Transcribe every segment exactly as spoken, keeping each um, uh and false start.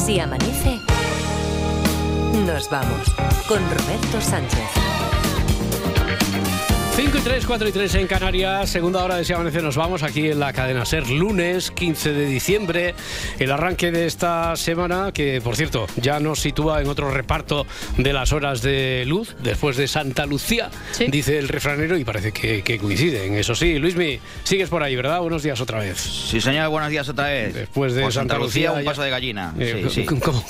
Si amanece, nos vamos con Roberto Sánchez. cinco y tres, cuatro y tres en Canarias, segunda hora de Si Amanece Nos Vamos, aquí en la cadena SER, lunes quince de diciembre, el arranque de esta semana, que por cierto ya nos sitúa en otro reparto de las horas de luz, después de Santa Lucía, sí, dice el refranero, y parece que, que coinciden, eso sí. Luismi, sigues por ahí, ¿verdad? Buenos días otra vez. Sí, señor, buenos días otra vez. Después de por Santa, Santa Lucía, Lucía, un paso ya... de gallina. Eh, sí, sí. ¿Cómo? ¿Cómo?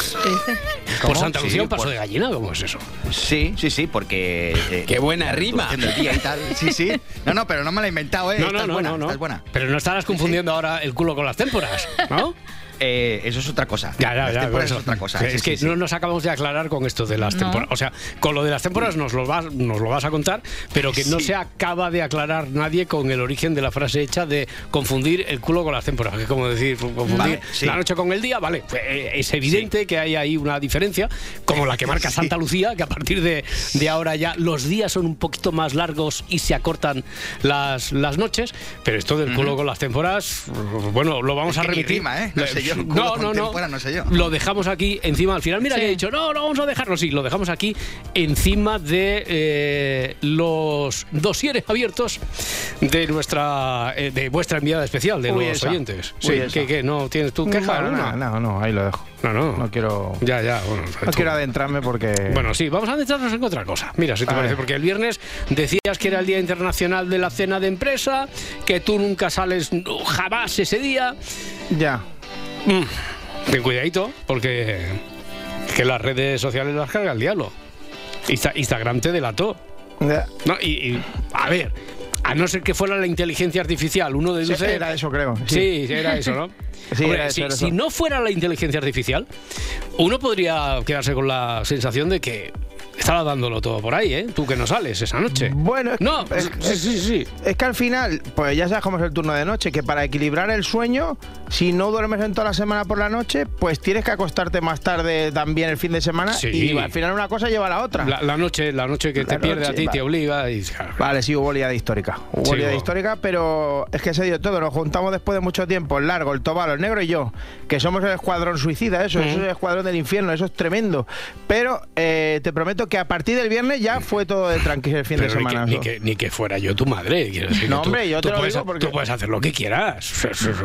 ¿Por Santa Lucía sí, un paso por... de gallina? ¿Cómo es eso? Sí, sí, sí, porque... Eh, ¡Qué buena rima! El día y tal. Sí, sí. No, no, pero no me la he inventado, ¿eh? No, esta no, es no, buena, no, no. Esta es buena. Pero no estarás confundiendo sí, sí. ahora el culo con las témporas, ¿no? Eh, eso es otra cosa. Ya, ya, ya. Eso es otra cosa. Es sí, que sí, no sí. nos acabamos de aclarar con esto de las No. temporadas. O sea, con lo de las temporadas nos lo vas, nos lo vas a contar, pero que no sí. se acaba de aclarar nadie con el origen de la frase hecha de confundir el culo con las temporadas. Que es como decir, confundir vale, sí. la noche con el día, vale. Pues es evidente sí. que hay ahí una diferencia, como la que marca sí. Santa Lucía, que a partir de, de ahora ya los días son un poquito más largos y se acortan las, las noches. Pero esto del culo uh-huh. con las temporadas, bueno, lo vamos es a que remitir. Ni rima, ¿eh? No sé yo. No, no, no. Fuera, no sé yo. Lo dejamos aquí encima. Al final, mira sí. que he dicho, no, no vamos a dejarlo. Sí, lo dejamos aquí encima de eh, los dosieres abiertos de nuestra eh, de vuestra enviada especial, de Uy, los esa. oyentes. Uy, Sí, esa. ¿qué, qué? ¿No tienes tu queja? No, no, no, no, ahí lo dejo. No, no. No quiero... Ya, ya. Bueno, no quiero adentrarme porque... Bueno, sí, vamos a adentrarnos en otra cosa. Mira, si te a parece, ver. Porque el viernes decías que era el Día Internacional de la Cena de Empresa, que tú nunca sales jamás ese día. Ya. Mm. Ten cuidadito, porque que las redes sociales las carga el diablo. Insta- Instagram te delató. Ya. No, y, y, a ver, a no ser que fuera la inteligencia artificial, uno deduce... Sí, era eso, creo. Sí, sí era eso, ¿no? Sí, Hombre, era eso, si, era si eso. no fuera la inteligencia artificial, uno podría quedarse con la sensación de que estaba dándolo todo por ahí, ¿eh? Tú que no sales esa noche. Bueno, es, no, es, sí, sí, sí. Es que al final, pues ya sabes cómo es el turno de noche, que para equilibrar el sueño, si no duermes en toda la semana por la noche, pues tienes que acostarte más tarde también el fin de semana Sí. y al final una cosa lleva a la otra. La, la noche, la noche que La te pierde noche, a ti vale. te obliga y... Claro. Vale, sí, hubo liada histórica. Hubo Sí, liada hubo. histórica, pero es que se dio todo. Nos juntamos después de mucho tiempo, el largo, el tobalo, el negro y yo, que somos el escuadrón suicida, eso, uh-huh. eso es el escuadrón del infierno, eso es tremendo. Pero eh, te prometo que a partir del viernes ya fue todo de tranquilo el fin Pero de semana. Ni que, ni, que, ni que fuera yo tu madre. Quiero decir No, que tú, hombre, yo te tú lo puedes, digo porque... Tú puedes hacer lo que quieras.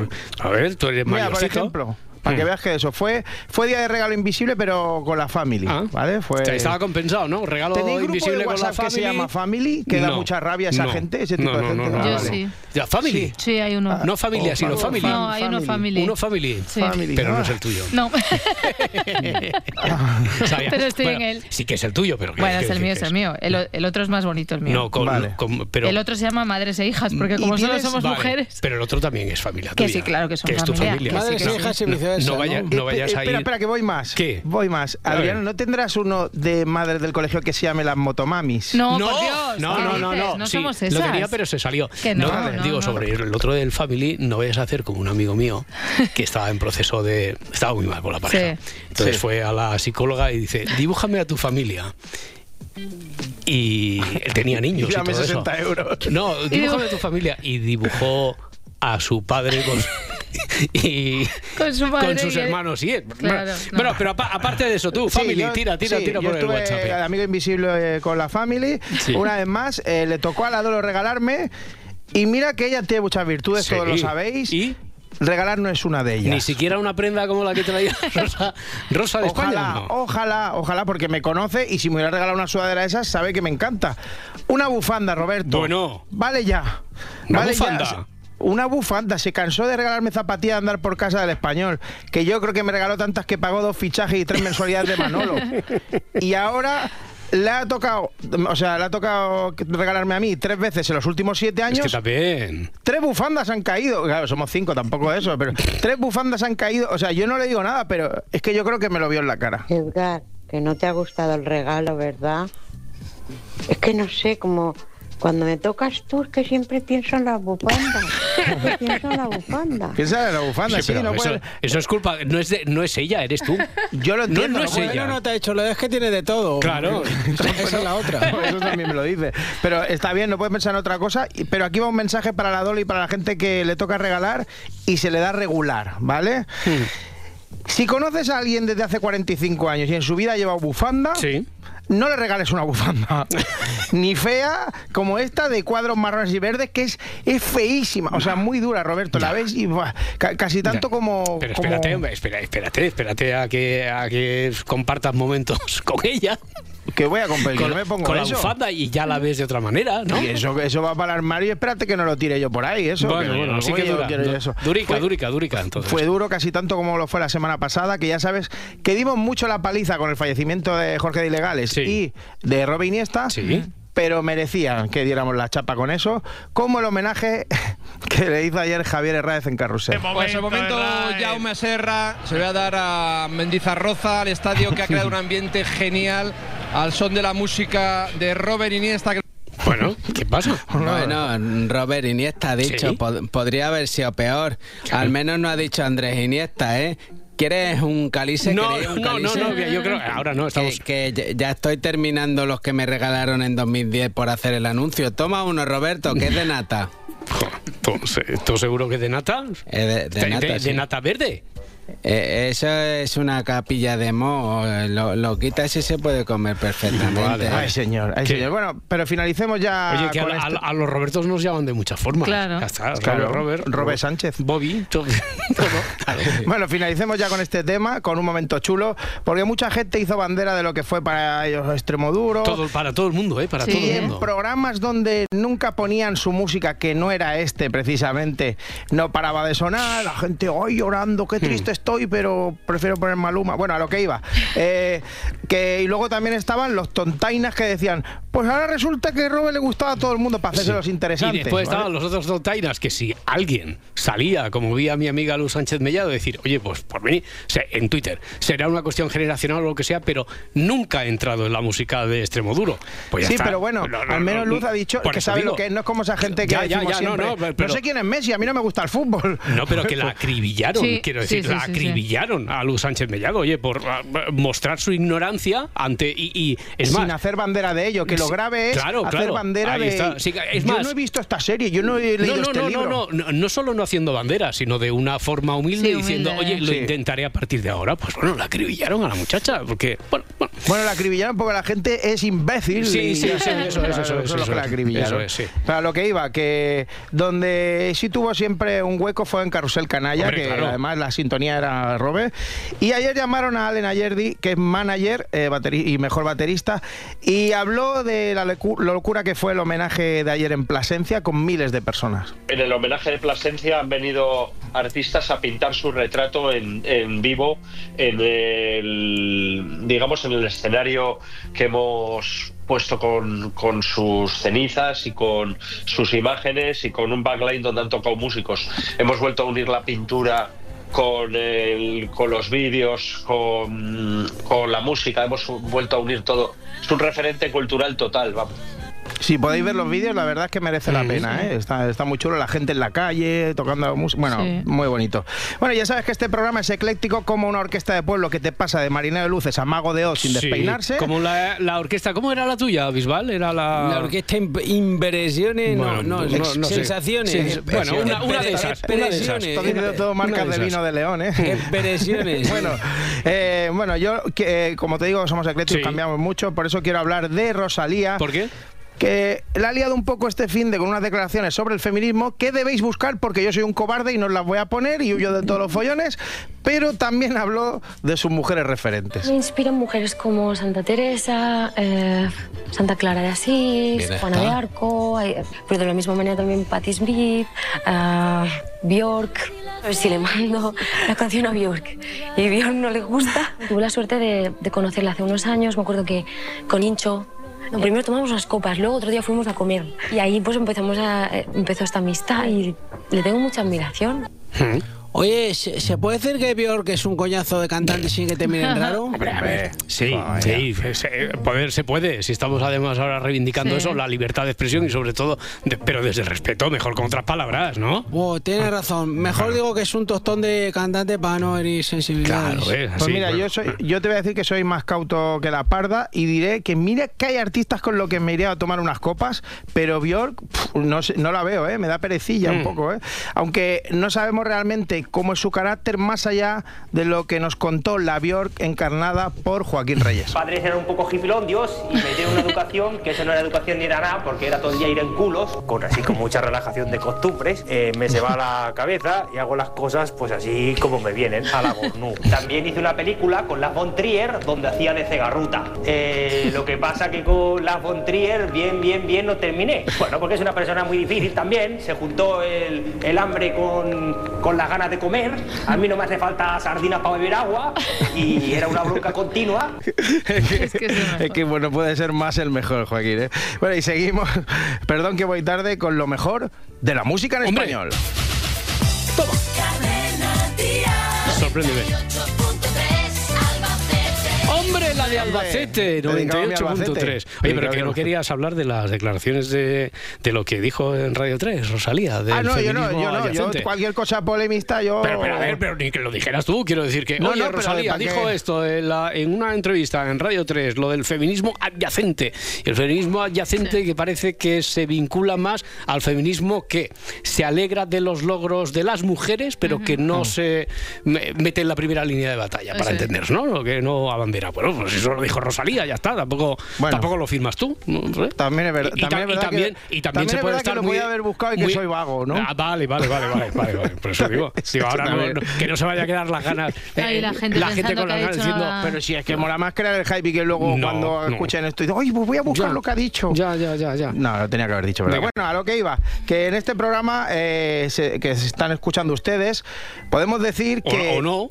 A ver, tú eres Mira, por mayorcito. ejemplo, para que veas que eso fue fue día de regalo invisible, pero con la family, Ah. ¿vale? Fue... O sea, estaba compensado, ¿no? Regalo ¿Tenéis grupo invisible de con la WhatsApp que se family? llama Family? Que no, da mucha rabia a esa no, gente, ese tipo no, de gente. No, no, Ah, no, Yo vale. sí. ¿Ya family? Sí, sí, hay uno. No familia, Oh, sino oh, family. No, hay uno family. Uno family. Sí. Family. Pero no Ah. es el tuyo. No. O sea, ya- Pero estoy bueno, en él. Sí que es el tuyo, pero... que- Bueno, que es el decir mío, que es el mío. El, o- el otro es más bonito, el mío. No, con, Vale. con- pero... El otro se llama Madres e Hijas, porque ¿Y como solo tienes- somos Vale, mujeres... pero el otro también es familia Que tuya. sí, claro que son es tu familia, familia. que sí, Madres que e sí. hijas y No, viceversa, no, vaya- ¿no? no vayas a Espera, ir... espera, que voy más. ¿Qué? Voy más. A ver. Adriano, ¿no tendrás uno de madres del colegio que se llame las motomamis? No, No, por Dios. no, ¿qué no, no, dices? no. No Sí, somos lo esas. tenía, pero se salió. Que no, no, digo, no. sobre el otro del family, no vayas a hacer como un amigo mío que estaba en proceso de... Estaba muy mal con la pareja. Sí. Entonces Sí. fue a la psicóloga y dice, dibújame a tu familia. Y él tenía niños y Dame todo sesenta eso. euros. No, dibújame a tu familia. Y dibujó a su padre con... y Con su madre con sus y- hermanos y él. Claro, bueno, no. bueno, pero apa- aparte de eso, tú, Sí, family, yo- tira, tira, sí, tira yo por el estuve WhatsApp. de amigo invisible eh, con la family. Sí. Una vez más, eh, le tocó a la Dolo regalarme. Y mira que ella tiene muchas virtudes, Sí. todos lo sabéis. ¿Y? Regalar no es una de ellas. Ni siquiera una prenda como la que traía Rosa, Rosa de España. Ojalá, ¿no? ojalá, ojalá, porque me conoce y si me hubiera regalado una sudadera de esas, sabe que me encanta. Una bufanda, Roberto. Bueno. Vale ya. Una vale bufanda. ya. Una bufanda. Se cansó de regalarme zapatillas de andar por casa del Español, que yo creo que me regaló tantas que pagó dos fichajes y tres mensualidades de Manolo. Y ahora... Le ha tocado, o sea, le ha tocado regalarme a mí tres veces en los últimos siete años. Es que también. Tres bufandas han caído. Claro, somos cinco, tampoco eso, pero tres bufandas han caído. O sea, yo no le digo nada, pero es que yo creo que me lo vio en la cara. Edgar, que no te ha gustado el regalo, ¿verdad? Es que no sé, como cuando me tocas tú, es que siempre pienso en la bufanda. Siempre pienso en la bufanda. Piensa en la bufanda, sí, pero no eso, puede... eso es culpa, no es, de- no es ella, eres tú. Yo lo entiendo. no es puede- ella. No, no te ha hecho, lo es que tiene de todo. Claro. Esa es la otra. Eso también me lo dice. Pero está bien, no puedes pensar en otra cosa. y- Pero aquí va un mensaje para la Dolo y para la gente que le toca regalar y se le da regular, ¿vale? Si conoces a alguien desde hace cuarenta y cinco años y en su vida ha llevado bufanda, Sí. no le regales una bufanda ni fea como esta de cuadros marrones y verdes, que es, es feísima, o sea, muy dura, Roberto, la ves y buah, ca- casi tanto Ya. como... Pero como- espérate, hombre, espera, espérate, espérate a que, a que compartas momentos con ella, que voy a comprar, con, no me pongo con la eso. bufanda y ya la ves de otra manera, ¿no? Y eso, eso va para el armario y espérate que no lo tire yo por ahí, eso. Bueno, que- bueno, sí oye, que yo dura. quiero Du- eso. Durica, Fue- durica, durica, entonces. Fue duro casi tanto como lo fue la semana pasada, que ya sabes que dimos mucho la paliza con el fallecimiento de Jorge de Ilegales Sí. y de Robe Iniesta, Sí. pero merecían que diéramos la chapa con eso, como el homenaje que le hizo ayer Javier Herráez en Carrusel. Pues el momento Jaume Serra se va a dar a Mendizarroza, al estadio que ha creado un ambiente genial al son de la música de Robert Iniesta. Bueno, ¿qué pasa? Bueno, Robert Iniesta ha dicho, Sí. pod- podría haber sido peor. Al menos no ha dicho Andrés Iniesta, ¿eh? ¿Quieres un calice? No, ¿Queréis un no, no, calice? no, que yo creo que ahora no, estamos... Que, que ya- ya estoy terminando los que me regalaron en dos mil diez por hacer el anuncio. Toma uno, Roberto, que es de nata. Jo, ¿tú, se- tú seguro que de nata? Eh, de, de ¿De, nata, de- sí. de nata verde? Eh, eso es una capilla de moho. Lo, lo quitas y se puede comer perfectamente. Vale, Ay, señor, ay, ¿Qué? señor. Bueno, pero finalicemos ya Oye, que a, con a- este- a los Robertos nos llaman de muchas formas. Claro. Ya está, Claro, Robert, Robert Sánchez. Bobby, todo. todo. Bueno, finalicemos ya con este tema, con un momento chulo, porque mucha gente hizo bandera de lo que fue para ellos Extremoduro. Todo, para todo el mundo, ¿eh? Para Sí. todo Y el en mundo. programas donde nunca ponían su música, que no era este precisamente, no paraba de sonar, la gente, ¡ay, llorando, qué triste estoy, pero prefiero poner Maluma! Bueno, a lo que iba. Eh, que, y luego también estaban los tontainas que decían, pues ahora resulta que Robert le gustaba a todo el mundo para hacerse Sí. los interesantes. Y después ¿vale? estaban los otros dos tainas que si alguien salía, como vi a mi amiga Luz Sánchez Mellado, decir, oye, pues por mí, o sea, en Twitter, será una cuestión generacional o lo que sea, pero nunca ha entrado en la música de Extremoduro. Pues ya Sí, está. pero bueno, No, no, al menos no, Luz ha dicho por que eso sabe digo. lo que es, no es como esa gente que Ya, ya, decimos ya, no, siempre, no, pero- sé quién es Messi, a mí no me gusta el fútbol. No, pero que la acribillaron, Sí, quiero sí, decir, sí, la sí, sí. acribillaron a Luz Sánchez Mellado, oye, por ah, mostrar su ignorancia ante. Y, y es Sin más. hacer bandera de ello, que lo Sí, grave es claro, hacer claro, bandera ahí de... está. Sí, es yo más- no he visto esta serie, yo no he leído No, no, este no, libro. no, no, no, no solo no haciendo bandera, sino de una forma humilde, Sí, diciendo, humilde. oye, lo Sí. intentaré a partir de ahora. Pues bueno, la acribillaron a la muchacha, porque, bueno, bueno. Bueno, la acribillaron porque la gente es imbécil. Sí, y sí, ya sí, está. eso es, eso es, es lo eso que la es. acribillaron. Eso es, sí. Para lo que iba, que donde sí tuvo siempre un hueco fue en Carrusel Canalla, Hombre, que claro. además la sintonía era Robert. Y ayer llamaron a Allen Ayerdi, que es manager eh, bateri- y mejor baterista, y habló de la lecu- locura que fue el homenaje de ayer en Plasencia con miles de personas. En el homenaje de Plasencia han venido artistas a pintar su retrato en, en vivo en el, digamos, en el escenario que hemos puesto con, con sus cenizas y con sus imágenes y con un backline donde han tocado músicos. Hemos vuelto a unir la pintura con, el, con los vídeos, con, con la música, hemos vuelto a unir todo. Es un referente cultural total, vamos. Si podéis ver los vídeos, la verdad es que merece la pena, ¿eh? Está, está muy chulo, la gente en la calle, tocando música, bueno, Sí. muy bonito. Bueno, ya sabes que este programa es ecléctico como una orquesta de pueblo que te pasa de Marinero de Luces a Mago de Oz sin Sí, despeinarse. como la, la orquesta, ¿cómo era la tuya, Bisbal? Era la... La orquesta imp- Impresiones, Bueno, no, no, no, no sé. sensaciones. Sí, bueno, una- una de esas, una de esas. Estoy diciendo todo marcas de vino de León, ¿eh? Expresiones. Bueno, eh, bueno, yo, que, eh, como te digo, somos eclécticos, Sí. cambiamos mucho, por eso quiero hablar de Rosalía. ¿Por qué? Que la ha liado un poco este fin de con unas declaraciones sobre el feminismo que debéis buscar porque yo soy un cobarde y no os las voy a poner y huyo de todos los follones, pero también habló de sus mujeres referentes. Me inspiran mujeres como Santa Teresa, eh, Santa Clara de Asís, Bien Juana está. de Arco, hay- pero de la misma manera también Patti Smith, eh, Björk. A ver si le mando la canción a Björk y Björk no le gusta. Tuve la suerte de, de conocerla hace unos años, me acuerdo que con Hincho. No, primero tomamos unas copas, luego otro día fuimos a comer. Y ahí pues empezamos a, eh, empezó esta amistad y le tengo mucha admiración. Oye, ¿se, se puede decir que Björk es un coñazo de cantante sin que te miren raro? Hombre, a ver, sí, sí, se, poder se puede. Si estamos además ahora reivindicando Sí. eso, la libertad de expresión y sobre todo, de- pero desde el respeto, mejor con otras palabras, ¿no? Oh, tienes razón. Mejor digo que es un tostón de cantante para no herir sensibilidades. Claro, es Pues así, mira, bueno. yo soy, yo te voy a decir que soy más cauto que la parda y diré que mira que hay artistas con los que me iría a tomar unas copas, pero Björk pf, no, sé- no la veo, ¿eh? Me da perecilla un Mm. poco, ¿eh? Aunque no sabemos realmente cómo es su carácter más allá de lo que nos contó la Björk encarnada por Joaquín Reyes. Mis padres eran un poco hipilondios y me dieron una educación que eso no era educación ni era nada, porque era todo el día ir en culos, con así con mucha relajación de costumbres. Eh, me se va la cabeza y hago las cosas pues así como me vienen, a la gornú. También hice una película con Lars von Trier donde hacía de cegarruta. Eh, lo que pasa que con Lars von Trier bien, bien, bien no terminé. Bueno, porque es una persona muy difícil también. Se juntó el, el hambre con, con las ganas de comer. A mí no me hace falta sardinas para beber agua y era una bronca continua. es, que, es que bueno, puede ser más el mejor, Joaquín, ¿eh? Bueno, y seguimos, perdón que voy tarde, con lo mejor de la música en ¡Hombre! español. Toma. Sorpréndeme. ¡Hombre, la de Albacete! noventa y ocho punto tres. Oye, pero que no querías hablar de las declaraciones de, de lo que dijo en Radio tres, Rosalía, del Ah, no, yo no, feminismo yo no, adyacente. yo cualquier cosa polemista, yo... Pero, pero a ver, pero ni que lo dijeras tú, quiero decir que, No, oye, no, pero Rosalía ¿para qué? dijo esto en, la, en una entrevista en Radio tres, lo del feminismo adyacente. El feminismo adyacente sí. que parece que se vincula más al feminismo que se alegra de los logros de las mujeres, pero uh-huh. que no uh-huh. se mete en la primera línea de batalla, para sí. entendernos, ¿no? Lo que no abandera. Bueno, pues eso lo dijo Rosalía, ya está, tampoco, bueno, tampoco lo firmas tú. ¿No? También es verdad. Y, también, y, es verdad también, que, y también, también se puede estar que lo muy... podía haber buscado y que muy, soy vago, ¿no? Ah, vale, vale, vale, vale, vale, vale. Por eso digo, digo ahora no, no, que no se vaya a quedar las ganas. Ay, la gente, la gente con las ganas diciendo... Pero si es que mola más crear el hype y que luego no, cuando no. escuchen esto dicen, oye, pues voy a buscar ya, lo que ha dicho. Ya, ya, ya, ya. No, lo tenía que haber dicho, ¿verdad? Venga. Bueno, a lo que iba, que en este programa eh, se, que se están escuchando ustedes, podemos decir que... O, o no.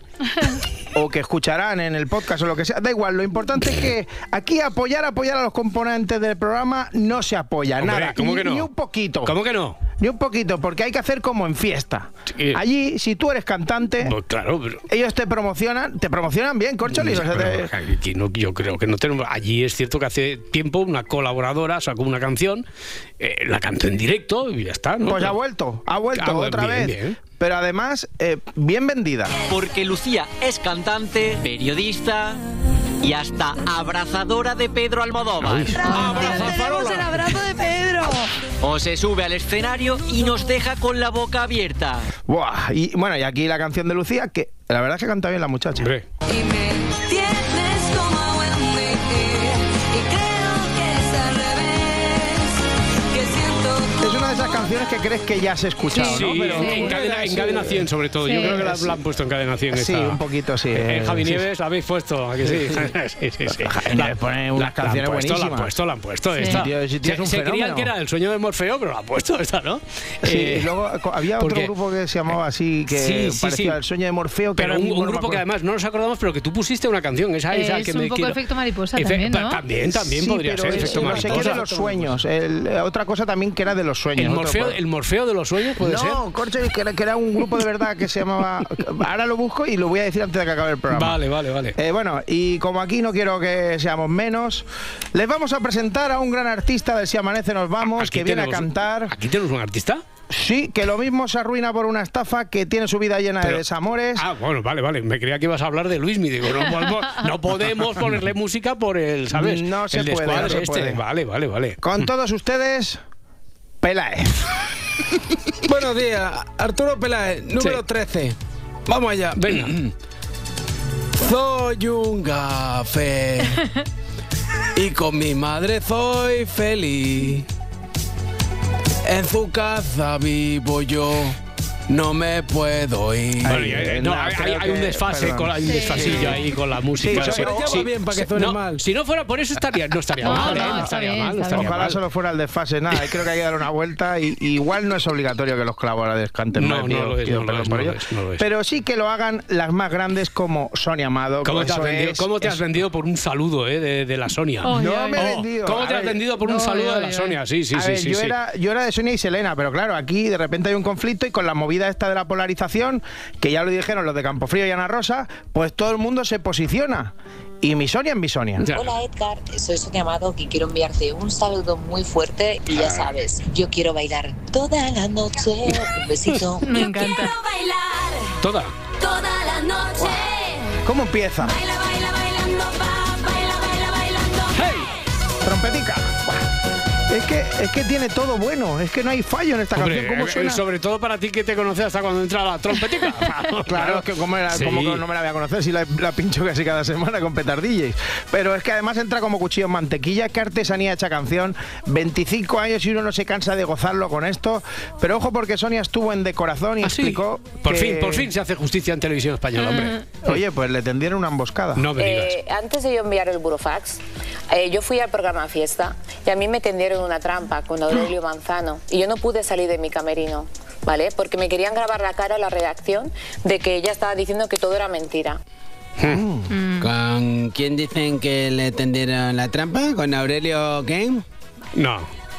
O que escucharán en el podcast o lo que sea, da igual, lo importante es que aquí apoyar, apoyar a los componentes del programa no se apoya, Hombre, nada, ¿cómo ni, que no? ni un poquito. ¿Cómo que no? Ni un poquito, porque hay que hacer como en fiesta. Sí. Allí, si tú eres cantante, pues claro, pero... ellos te promocionan, te promocionan bien, Corcholi. Sí, o sea, pero te... aquí no, yo creo que no tenemos... Allí es cierto que hace tiempo una colaboradora sacó una canción, eh, la cantó en directo y ya está, ¿no? Pues pero... ha vuelto, ha vuelto ah, otra bien, vez. Bien. Pero además, eh, bien vendida. Porque Lucía es cantante, periodista y hasta abrazadora de Pedro Almodóvar. ¡Tenemos el abrazo de Pedro! O se sube al escenario y nos deja con la boca abierta. Buah, y bueno, y aquí la canción de Lucía, que la verdad es que canta bien la muchacha. Hombre. Y me tienes como Wendy y creo que es al revés, que siento... Es una de esas canciones que crees que ya has escuchado, sí, ¿no? Sí, Pero en, en, cadena, en cadena cien sobre todo. Sí. Yo creo que la, la han puesto en cadena cien. Sí, esta. un poquito, sí. En Javi sí, Nieves sí. la habéis puesto, ¿a que sí? sí, sí, sí. Javi Nieves pone unas la, canciones la puesto, buenísimas. La han puesto, la han puesto. Sí. Esta. Tío, ese tío es un se fenómeno. creían que era el sueño de Morfeo, pero la ha puesto esta, ¿no? Sí, eh, y luego había otro porque, grupo que se llamaba así, que sí, sí, parecía sí. el sueño de Morfeo. Que pero un, un grupo que además no nos acordamos, pero que tú pusiste una canción. Esa, esa es que un me poco quiero... efecto mariposa Efe... también, ¿no? También, también sí, podría pero ser es, efecto no mariposa. sé qué de los sueños. El, otra cosa también que era de los sueños. ¿El morfeo, otro... ¿El morfeo de los sueños puede no, ser? No, Corcho, que era, que era un grupo de verdad que se llamaba... Ahora lo busco y lo voy a decir antes de que acabe el programa. Vale, vale, vale. Eh, bueno, y como aquí no quiero que seamos menos, les vamos a presentar a un gran artista del Si Amanece Nos Vamos, aquí que viene tenemos, a cantar... ¿Aquí tenemos un artista? Sí, que lo mismo se arruina por una estafa, que tiene su vida llena Pero, de desamores. Ah, bueno, vale, vale. Me creía que ibas a hablar de Luismi. Digo, no, podemos, no podemos ponerle música por el, ¿sabes? No se el puede, no se este. puede. Vale, vale, vale. Con todos ustedes, Peláez. Buenos días, Arturo Peláez, número sí. trece. Vamos allá. Venga. Soy un café y con mi madre soy feliz. En su casa vivo yo, no me puedo ir. Bueno, hay, no, hay, hay, hay un desfase, con, hay un desfasillo sí. ahí con la música. Sí, sí, pero sí, bien para que suene no, mal. Si no fuera por eso estaría, no estaría no, mal, no, ¿eh? no estaría bien, mal, no estaría Ojalá mal. solo fuera el desfase, nada. Creo que hay que dar una vuelta y, y igual no es obligatorio que los colaboradores canten no, mal. No, lo es, no, lo es, no, lo es, no lo es. Pero sí que lo hagan las más grandes como Sonia Amado. ¿Cómo te has vendido, es, ¿cómo te es... has vendido por un saludo eh, de, de la Sonia? Oh, no oh, me he vendido. ¿Cómo te has vendido por un saludo de la Sonia? Sí, sí, a sí. Ver, sí, yo, sí. Era, yo era de Sonia y Selena, pero claro, aquí de repente hay un conflicto y con la movida esta de la polarización, que ya lo dijeron los de Campofrío y Ana Rosa, pues todo el mundo se posiciona. Y mi Sonia es mi Sonia. Hola Edgar, soy Sonia Amado, que quiero enviarte un saludo muy fuerte y ya sabes, yo quiero bailar toda la noche. Un besito. Me encanta. Yo quiero bailar Toda. Toda la noche. Wow. ¿Cómo empieza? Baila, baila, bailando, pa, baila, baila, bailando. ¡Hey! Trompetica. Es que, es que tiene todo bueno, es que no hay fallo en esta Hombre, canción. ¿Cómo suena? sobre todo para ti que te conoces hasta cuando entra la trompetica. Claro, es que como, era, Sí. como que no me la voy a conocer si la, la pincho casi cada semana con petardillos. Pero es que además entra como cuchillo en mantequilla. Qué artesanía hecha canción. veinticinco años y uno no se cansa de gozarlo con esto. Pero ojo, porque Sonia estuvo en De Corazón y ¿Ah, sí? explicó Por que- fin, por fin se hace justicia en televisión española, hombre. Oye, pues le tendieron una emboscada. No me digas. Eh, antes de yo enviar el burofax, eh, yo fui al programa Fiesta y a mí me tendieron una trampa con Aurelio Manzano y yo no pude salir de mi camerino, ¿vale? Porque me querían grabar la cara a la redacción de que ella estaba diciendo que todo era mentira. ¿Con quién dicen que le tendieron la trampa? ¿Con Aurelio qué? No.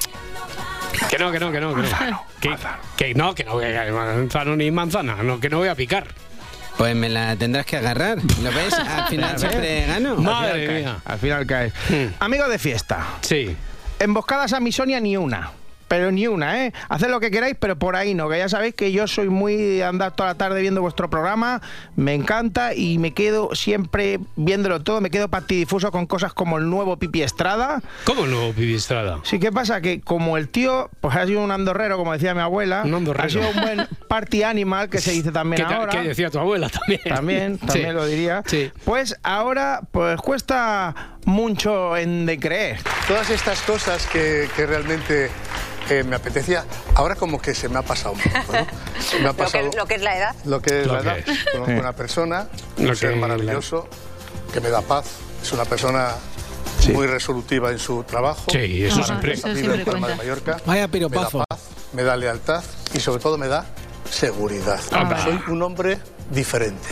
Que no, que no, que no, que no. Que, que no, que no voy a manzano ni manzana, no, que no voy a picar. Pues me la tendrás que agarrar. ¿Lo ves? Al final siempre gano. Madre Al final mía. caes, Al final caes. Amigo de Fiesta. Sí. Emboscadas a mi Sonia ni una. Pero ni una, ¿eh? Haced lo que queráis, pero por ahí no, que ya sabéis que yo soy muy de andar toda la tarde viendo vuestro programa, me encanta y me quedo siempre viéndolo todo, me quedo patidifuso con cosas como el nuevo Pipi Estrada. ¿Cómo el nuevo Pipi Estrada? Sí, ¿qué pasa? Que como el tío, pues ha sido un andorrero, como decía mi abuela, Un andorrero. ha sido un buen party animal, que se dice también ¿Qué, ta- ahora. qué decía tu abuela también? También, también Sí. lo diría. Sí. Pues ahora, pues cuesta mucho en de creer. Todas estas cosas que, que realmente eh, me apetecía, ahora como que se me ha pasado un poco, ¿no? Se me ha pasado Lo que es la edad. lo que es Lo la que edad. es. Conozco Eh. una persona, Lo un ser que- maravilloso, que me da paz. Es una persona muy resolutiva en su trabajo. Sí, eso Maravillosa, siempre. Eso vive siempre en Palma de cuenta. Mallorca. Vaya Me da piropazo. paz, me da lealtad y sobre todo me da seguridad. Ah. Soy un hombre diferente.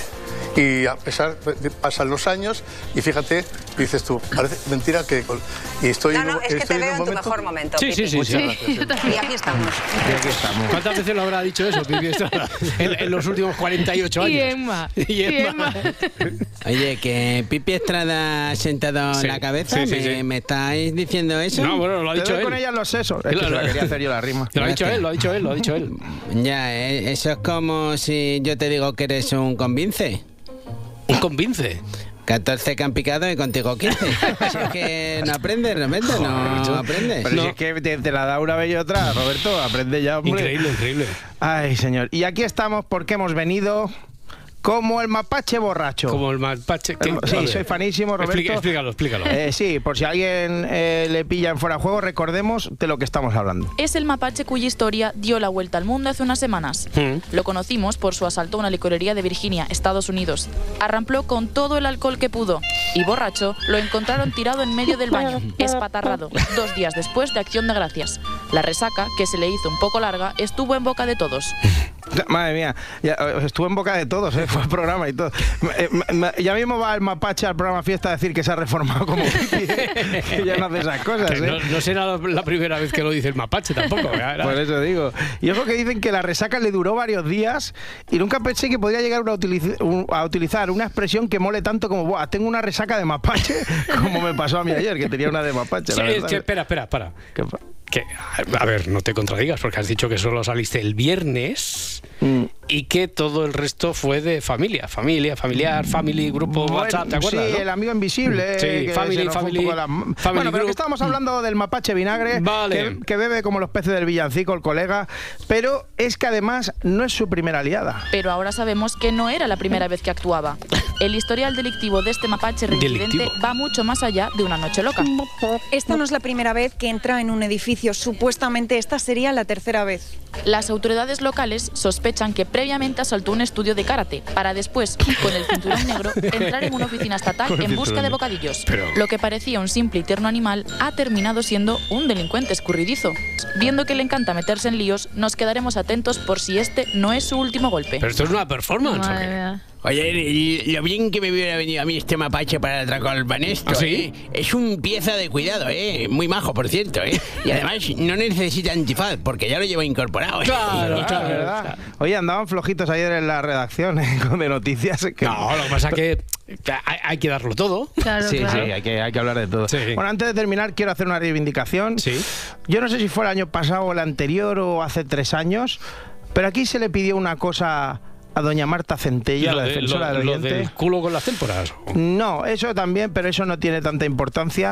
Y a pesar de pasan los años y fíjate, dices tú, parece mentira que con- y estoy No, en no, un- es que estoy te en veo un en tu momento- mejor momento. Sí, sí, Pipi. sí, Muchas sí. gracias. Y aquí estamos. Y aquí estamos. ¿Cuántas veces lo habrá dicho eso, Pipi Estrada? En, en los últimos cuarenta y ocho años. Y Emma. Y Y Emma. Emma. Oye, que Pipi Estrada ha sentado Sí. la cabeza, Sí, sí, ¿Me, sí. ¿me estáis diciendo eso? No, bueno, lo ha Te dicho doy él. con ella los sesos. Es que Lo- se la lo- quería hacer yo la rima. Lo ha dicho él, lo ha dicho él, lo ha dicho él. Ya, eh, eso es como si yo te digo que eres un convince. Un convince. catorce que han picado y contigo quince. Si es que no aprendes, realmente, no aprendes. Pero No. si es que te, te la da una vez y otra, Roberto, aprende ya, hombre. Increíble, increíble. Ay, señor. Y aquí estamos porque hemos venido como el mapache borracho. Como el mapache. ¿qué? El- A sí, ver. soy fanísimo, Roberto. Explica- explícalo, explícalo. Eh, sí, por si alguien eh, le pilla en fuera de juego, recordemos de lo que estamos hablando. Es el mapache cuya historia dio la vuelta al mundo hace unas semanas. Mm. Lo conocimos por su asalto a una licorería de Virginia, Estados Unidos. Arrampló con todo el alcohol que pudo y, borracho, lo encontraron tirado en medio del baño, espatarrado, dos días después de Acción de Gracias. La resaca, que se le hizo un poco larga, estuvo en boca de todos. Madre mía, ya, eh, estuvo en boca de todos, ¿eh? Fue el programa y todo. Eh, ma- ma- ya mismo va el mapache al programa Fiesta a decir que se ha reformado como Pipi, ¿eh? Que ya no hace esas cosas, Que no, ¿eh? no será la, la primera vez que lo dice el mapache tampoco. ¿verdad? Por eso digo. Y ojo que dicen que la resaca le duró varios días y nunca pensé que podría llegar a, utiliz- un- a utilizar una expresión que mole tanto como, Buah, tengo una resaca de mapache, como me pasó a mí ayer, que tenía una de mapache. Sí, la es verdad. que, espera, espera, para. ¿Qué pa- Que, a ver, no te contradigas porque has dicho que solo saliste el viernes Mm. y que todo el resto fue de familia, familia, familiar, family, grupo, Bueno, WhatsApp, ¿te acuerdas? Sí, no? el amigo invisible. Sí, eh, que family, se nos fue un family, poco la- family Bueno, pero group. que estábamos hablando del mapache vinagre, Vale. que, que bebe como los peces del villancico, el colega, pero es que además no es su primera aliada. Pero ahora sabemos que no era la primera vez que actuaba. El historial delictivo de este mapache reincidente Delictivo. va mucho más allá de una noche loca. Esta no es la primera vez que entra en un edificio, supuestamente esta sería la tercera vez. Las autoridades locales sospechan que previamente asaltó un estudio de karate para después, con el cinturón negro, entrar en una oficina estatal Con el en busca cinturón de negro. bocadillos. Pero- Lo que parecía un simple y tierno animal ha terminado siendo un delincuente escurridizo. Viendo que le encanta meterse en líos, nos quedaremos atentos por si este no es su último golpe. Pero esto es una performance, ¿o qué? Oye, y lo bien que me hubiera venido a mí este mapache para el atraco al Banesto, ¿Ah, sí? ¿eh? Es un pieza de cuidado, ¿eh? Muy majo, por cierto, ¿eh? Y además no necesita antifaz, porque ya lo llevo incorporado, ¿eh? Claro, claro, ¿verdad? claro. Oye, andaban flojitos ayer en la redacción ¿eh? con de noticias. Que... No, lo que pasa es que hay, hay que darlo todo. Claro, Sí, claro. sí, hay que, hay que hablar de todo. Sí. Bueno, antes de terminar, quiero hacer una reivindicación. Sí. Yo no sé si fue el año pasado o el anterior o hace tres años, pero aquí se le pidió una cosa a doña Marta Centella, Lo la de- defensora lo- del lo oyente. del culo con las témporas. No, eso también, pero eso no tiene tanta importancia.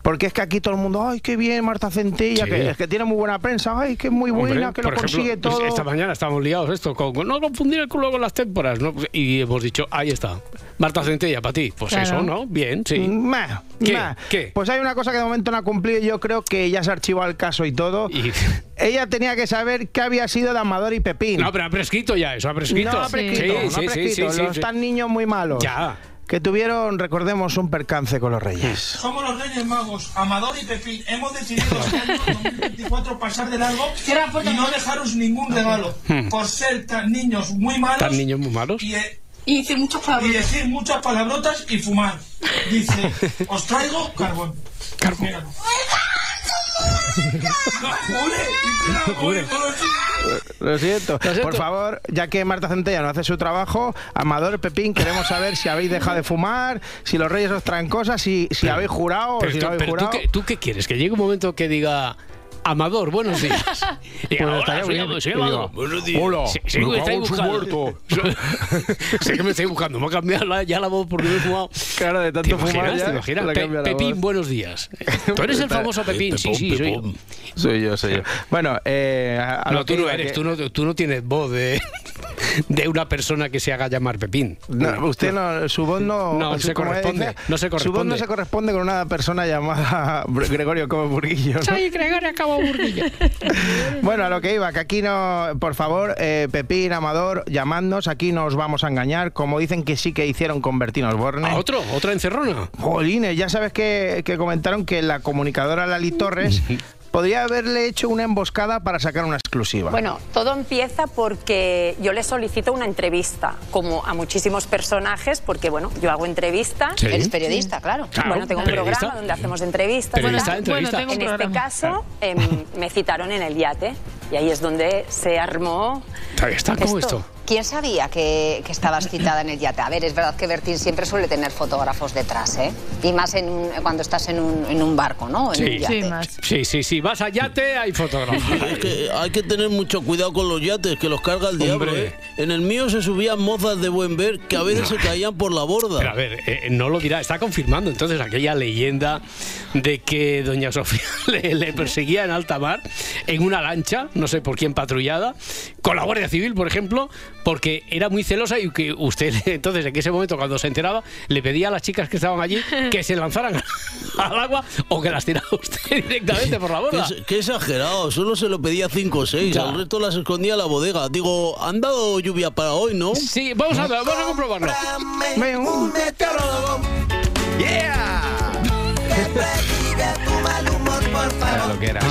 Porque es que aquí todo el mundo, ay, qué bien Marta Centella, Sí. que, es que tiene muy buena prensa, ay, que es muy buena, Hombre, que lo por ejemplo, consigue todo. Esta mañana estábamos liados esto, con, con no confundir el culo con las témporas, ¿no? Y hemos dicho, ahí está, Marta Centella, para ti. Pues Claro. eso, ¿no? Bien, sí. Meh, ¿Qué? meh. ¿Qué? Pues hay una cosa que de momento no ha cumplido y yo creo que ya se ha archivado el caso y todo. Ella tenía que saber qué había sido de Amador y Pepín. No, pero ha prescrito ya eso, ha prescrito. No ha prescrito, Sí, no ha sí, sí, prescrito. sí, sí, Los sí. tan niños muy malos. Ya. Que tuvieron, recordemos, un percance con los Reyes. Somos los Reyes Magos, Amador y Pepín. Hemos decidido este año dos mil veinticuatro pasar de largo y no dejaros ningún regalo. Hmm. Por ser tan niños muy malos ¿Tan niños muy malos? y, eh, y decir muchas palabrotas. Y decir muchas palabrotas y fumar. Dice, os traigo carbón. Carbón. Míralo. Jure, Lo siento. siento. Por favor, ya que Marta Centella no hace su trabajo, Amador, Pepín, queremos saber si habéis dejado de fumar, si los Reyes os traen cosas, si, si habéis jurado Pero, o si tú, no habéis pero tú jurado. qué, ¿tú qué quieres? Que llegue un momento que diga... Amador, buenos días. Y Pues ahora, estaría soy, bien. soy Y Amador. digo, Buenos días. hola, Sí, sí, me me estáis cago en su buscando. Sé que me estáis buscando. Me ha cambiado la- ya la voz porque me he fumado. Claro, de tanto ¿Te imaginas? fumar ya, ¿Te imaginas? le Pe- cambia la Pepín, voz. buenos días. Tú eres el famoso Pepín. Sí, sí, soy yo. Soy yo, soy yo. Bueno, eh, a, a No, lo tú que no iba, eres. que- Tú no, tú no tienes voz de, de una persona que se haga llamar Pepín. No, usted no, su voz no, No, su- se como corresponde, dice, no se Su voz corresponde. no se corresponde con una persona llamada Gregorio Como Burguillo, ¿no? Soy Gregorio Cabo Burguillo. Bueno, a lo que iba, que aquí no, por favor, eh, Pepín, Amador, llamadnos, aquí no os vamos a engañar, como dicen que sí que hicieron con Bertín Osborne. ¿A otro? ¿Otra encerrona? Jolines, ya sabes que, que comentaron que la comunicadora Lali Torres podría haberle hecho una emboscada para sacar una exclusiva. Bueno, todo empieza porque yo le solicito una entrevista, como a muchísimos personajes, porque bueno, yo hago entrevistas. Sí. Eres periodista, claro. Claro, bueno, tengo un periodista. programa donde hacemos entrevistas. Periodista, tal. entrevista. Bueno, tengo un en este programa. caso, em, me citaron en el yate y ahí es donde se armó. Ahí está, ¿cómo esto? ¿Quién sabía que, que estabas citada en el yate? A ver, es verdad que Bertín siempre suele tener fotógrafos detrás, ¿eh? Y más en un- cuando estás en un, en un barco, ¿no? En un Sí. yate. sí, sí, sí. Vas a yate, hay fotógrafos. Es que hay que tener mucho cuidado con los yates, que los carga el diablo. Hombre. ¿eh? En el mío se subían mozas de buen ver que a veces se caían por la borda. Pero a ver, eh, no lo dirá, está confirmando entonces aquella leyenda de que doña Sofía le, le perseguía en alta mar en una lancha, no sé por quién patrullada, con la Guardia Civil, por ejemplo, porque era muy celosa y que usted entonces en ese momento cuando se enteraba le pedía a las chicas que estaban allí que se lanzaran al agua o que las tirara usted directamente por la borda. Qué, qué exagerado, solo se lo pedía cinco o seis, Ya. al resto las escondía en la bodega. Digo, ¿han dado lluvia para hoy, no? Sí, vamos a, vamos a comprobarlo. Un meteorólogo. ¡Yeah! Era lo que era.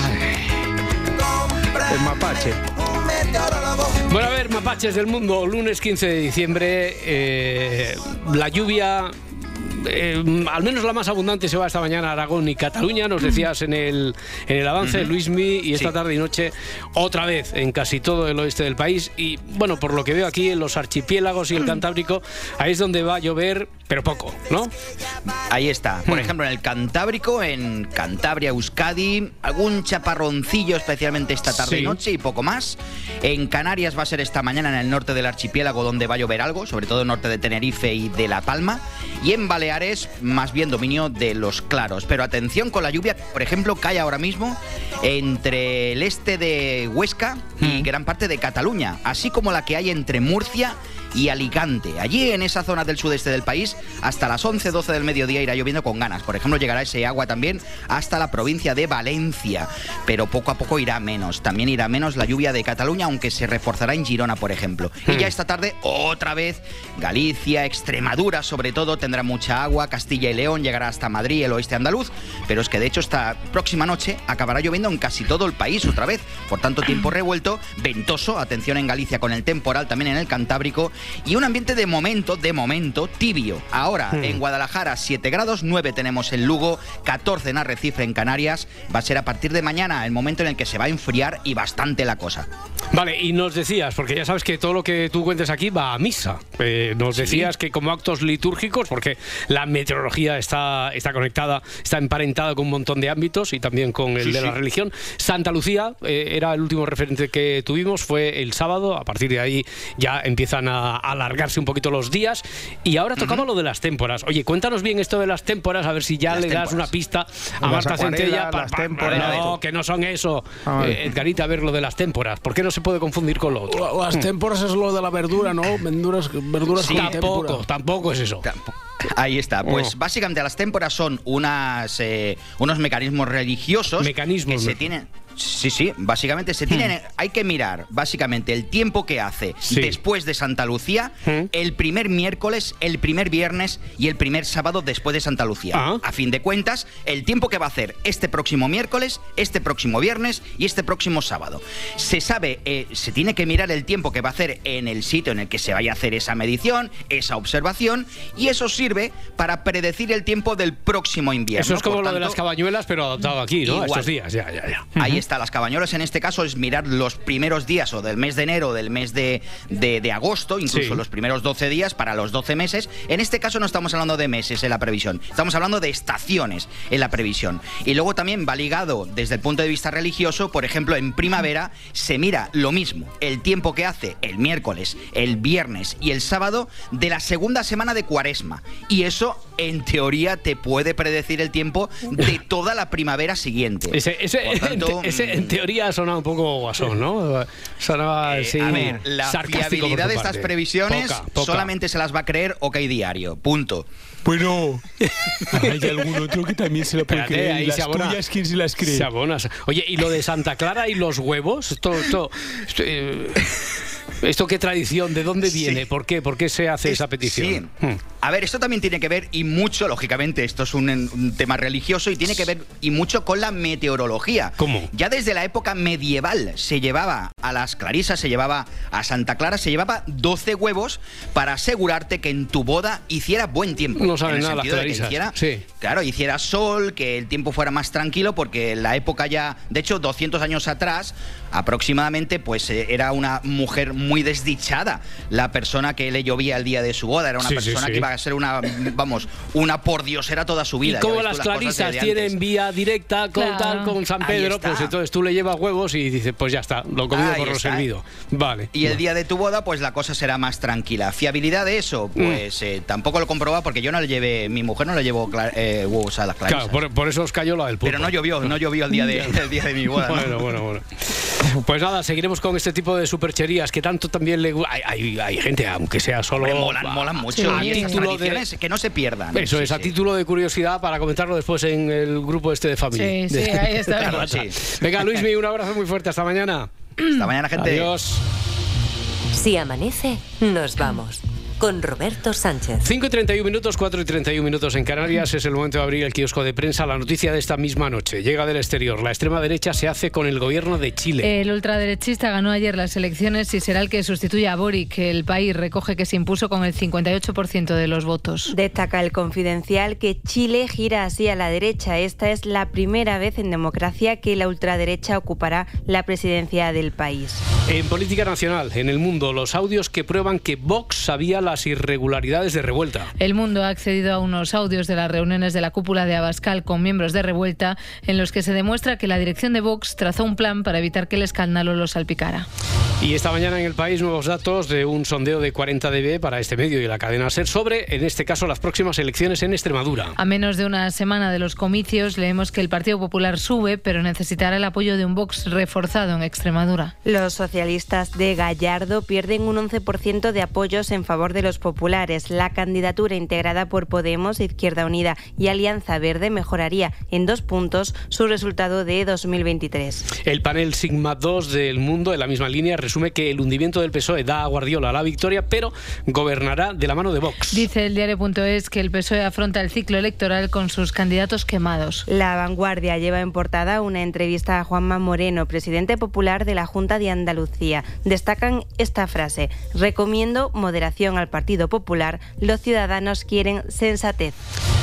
El mapache. Bueno, a ver, mapaches del mundo, lunes quince de diciembre, eh, la lluvia, eh, al menos la más abundante, se va esta mañana a Aragón y Cataluña, nos decías en el, en el avance, Ujú. Luismi, y esta Sí. tarde y noche otra vez en casi todo el oeste del país. Y bueno, por lo que veo aquí en los archipiélagos y el Cantábrico, ahí es donde va a llover, pero poco, ¿no? Ahí está. Por ejemplo, en el Cantábrico, en Cantabria, Euskadi, algún chaparroncillo, especialmente esta tarde Sí. y noche, y poco más. En Canarias va a ser esta mañana en el norte del archipiélago donde va a llover algo, sobre todo el norte de Tenerife y de La Palma. Y en Baleares, más bien dominio de los claros. Pero atención con la lluvia, por ejemplo, cae ahora mismo entre el este de Huesca y gran parte de Cataluña, así como la que hay entre Murcia y Alicante. Allí en esa zona del sudeste del país, hasta las once doce del mediodía irá lloviendo con ganas. Por ejemplo, llegará ese agua también hasta la provincia de Valencia, pero poco a poco irá menos. También irá menos la lluvia de Cataluña, aunque se reforzará en Girona, por ejemplo. Y ya esta tarde, otra vez, Galicia, Extremadura, sobre todo, tendrá mucha agua. Castilla y León llegará hasta Madrid, el oeste andaluz. Pero es que, de hecho, esta próxima noche acabará lloviendo en casi todo el país otra vez. Por tanto, tiempo revuelto, ventoso, atención en Galicia con el temporal, también en el Cantábrico. Y un ambiente de momento, de momento, tibio. Ahora, Hmm. en Guadalajara, siete grados, nueve tenemos en Lugo, catorce en Arrecife, en Canarias. Va a ser a partir de mañana el momento en el que se va a enfriar y bastante la cosa. Vale, y nos decías, porque ya sabes que todo lo que tú cuentes aquí va a misa. Eh, nos decías que como actos litúrgicos, porque la meteorología está, está conectada, está emparentada con un montón de ámbitos y también con el Sí, de la sí. religión. Santa Lucía eh, era el último referente que tuvimos, fue el sábado. A partir de ahí ya empiezan a a alargarse un poquito los días. Y ahora tocaba uh-huh. lo de las témporas. Oye, cuéntanos bien esto de las témporas, a ver si ya las le das témporas. una pista a Las Marta acuarelas, Centella. las témporas. No, que no son eso. Eh, Edgarita, a ver lo de las témporas. ¿Por qué no se puede confundir con lo otro? Las témporas es lo de la verdura, ¿no? Verduras, verduras sí, con tampoco, témpora. tampoco es eso. Ahí está. Pues Oh. básicamente las témporas son unas, eh, unos mecanismos religiosos Mecanismos, que se me- tienen. Sí, sí, básicamente se tienen, Hmm. hay que mirar básicamente el tiempo que hace Sí. después de Santa Lucía, Hmm. el primer miércoles, el primer viernes y el primer sábado después de Santa Lucía. Ah. A fin de cuentas, el tiempo que va a hacer este próximo miércoles, este próximo viernes y este próximo sábado. Se sabe, eh, se tiene que mirar el tiempo que va a hacer en el sitio en el que se vaya a hacer esa medición, esa observación, y eso sirve para predecir el tiempo del próximo invierno. Eso es como Por lo de tanto, las cabañuelas, pero adaptado aquí, ¿no? igual. Estos días, ya, ya, ya. Ahí está, las cabañuelas en este caso es mirar los primeros días o del mes de enero o del mes de, de, de agosto, incluso Sí. los primeros doce días para los doce meses. En este caso no estamos hablando de meses en la previsión, estamos hablando de estaciones en la previsión. Y luego también va ligado desde el punto de vista religioso, por ejemplo, en primavera se mira lo mismo, el tiempo que hace el miércoles, el viernes y el sábado de la segunda semana de Cuaresma. Y eso, en teoría, te puede predecir el tiempo de toda la primavera siguiente. Ese, ese, Por tanto, en, ese, en teoría ha sonado un poco guasón, ¿no? Sonaba Eh, sí, a ver, la sarcástico por fiabilidad su de estas parte. previsiones Poca, poca. solamente se las va a creer OK Diario, punto. Bueno, hay algún otro que también se lo puede Espérate, creer. ahí Las se abona. tuyas, ¿quién se las cree? Se abona. Oye, ¿y lo de Santa Clara y los huevos? Esto, esto, esto, eh, ¿esto qué tradición? ¿De dónde viene? Sí. ¿Por qué? ¿Por qué se hace Es- esa petición? sí. Hmm. A ver, esto también tiene que ver, y mucho, lógicamente, esto es un, un tema religioso, y tiene que ver y mucho con la meteorología. ¿Cómo? Ya desde la época medieval se llevaba a las clarisas, se llevaba a Santa Clara, se llevaba doce huevos para asegurarte que en tu boda hiciera buen tiempo. No saben En el nada las sentido de que clarisas. hiciera, Sí. Claro, hiciera sol, que el tiempo fuera más tranquilo, porque en la época ya, de hecho, doscientos años atrás, aproximadamente, pues eh, era una mujer muy desdichada la persona que le llovía el día de su boda. Era una Sí, sí, persona sí. que iba a ser una, vamos, una pordiosera toda su Y vida. como Ya ves las tú cosas clarisas de tienen antes. vía directa con Claro. tal con San Ahí Pedro, está. pues entonces tú le llevas huevos y dices, pues ya está, lo comido Ahí por lo está. servido. Vale. Y el día de tu boda, pues la cosa será más tranquila. Fiabilidad de eso, pues Mm. eh, tampoco lo comprobaba porque yo no le llevé, mi mujer no le llevó cla- eh, huevos a las clarisas. Claro, por, por eso os cayó la del pulpo. Pero no llovió, no llovió el día de, el día de mi boda. ¿no? Bueno, bueno, bueno. Pues nada, seguiremos con este tipo de supercherías que tanto también le gu- hay, hay, hay gente, aunque sea solo. Hombre, molan, molan mucho. a Y estas título de- tradiciones que no se pierdan. Eso Sí, es, a sí. título de curiosidad para comentarlo después en el grupo este de familia. Sí, sí, ahí está. Claro, sí. Venga, Luismi, un abrazo muy fuerte. Hasta mañana. Hasta mañana, gente. Adiós. Si amanece, nos vamos. Con Roberto Sánchez. cinco y treinta y un minutos, cuatro y treinta y un minutos en Canarias. Es el momento de abrir el kiosco de prensa. La noticia de esta misma noche llega del exterior. La extrema derecha se hace con el gobierno de Chile. El ultraderechista ganó ayer las elecciones y será el que sustituya a Boric. El país recoge que se impuso con el cincuenta y ocho por ciento de los votos. Destaca el Confidencial que Chile gira así a la derecha. Esta es la primera vez en democracia que la ultraderecha ocupará la presidencia del país. En política nacional, en el mundo, los audios que prueban que Vox sabía las irregularidades de Revuelta. El Mundo ha accedido a unos audios de las reuniones de la cúpula de Abascal con miembros de Revuelta en los que se demuestra que la dirección de Vox trazó un plan para evitar que el escándalo lo salpicara. Y esta mañana en El País, nuevos datos de un sondeo de cuarenta D B para este medio y la cadena SER sobre, en este caso, las próximas elecciones en Extremadura. A menos de una semana de los comicios, leemos que el Partido Popular sube, pero necesitará el apoyo de un Vox reforzado en Extremadura. Los socialistas de Gallardo pierden un once por ciento de apoyos en favor de los populares. La candidatura integrada por Podemos, Izquierda Unida y Alianza Verde mejoraría en dos puntos su resultado de dos mil veintitrés. El panel Sigma dos del Mundo, en la misma línea, resume que el hundimiento del P S O E da a Guardiola la victoria, pero gobernará de la mano de Vox. Dice el diario.es que el P S O E afronta el ciclo electoral con sus candidatos quemados. La Vanguardia lleva en portada una entrevista a Juanma Moreno, presidente popular de la Junta de Andalucía. Destacan esta frase: recomiendo moderación al Partido Popular, los ciudadanos quieren sensatez.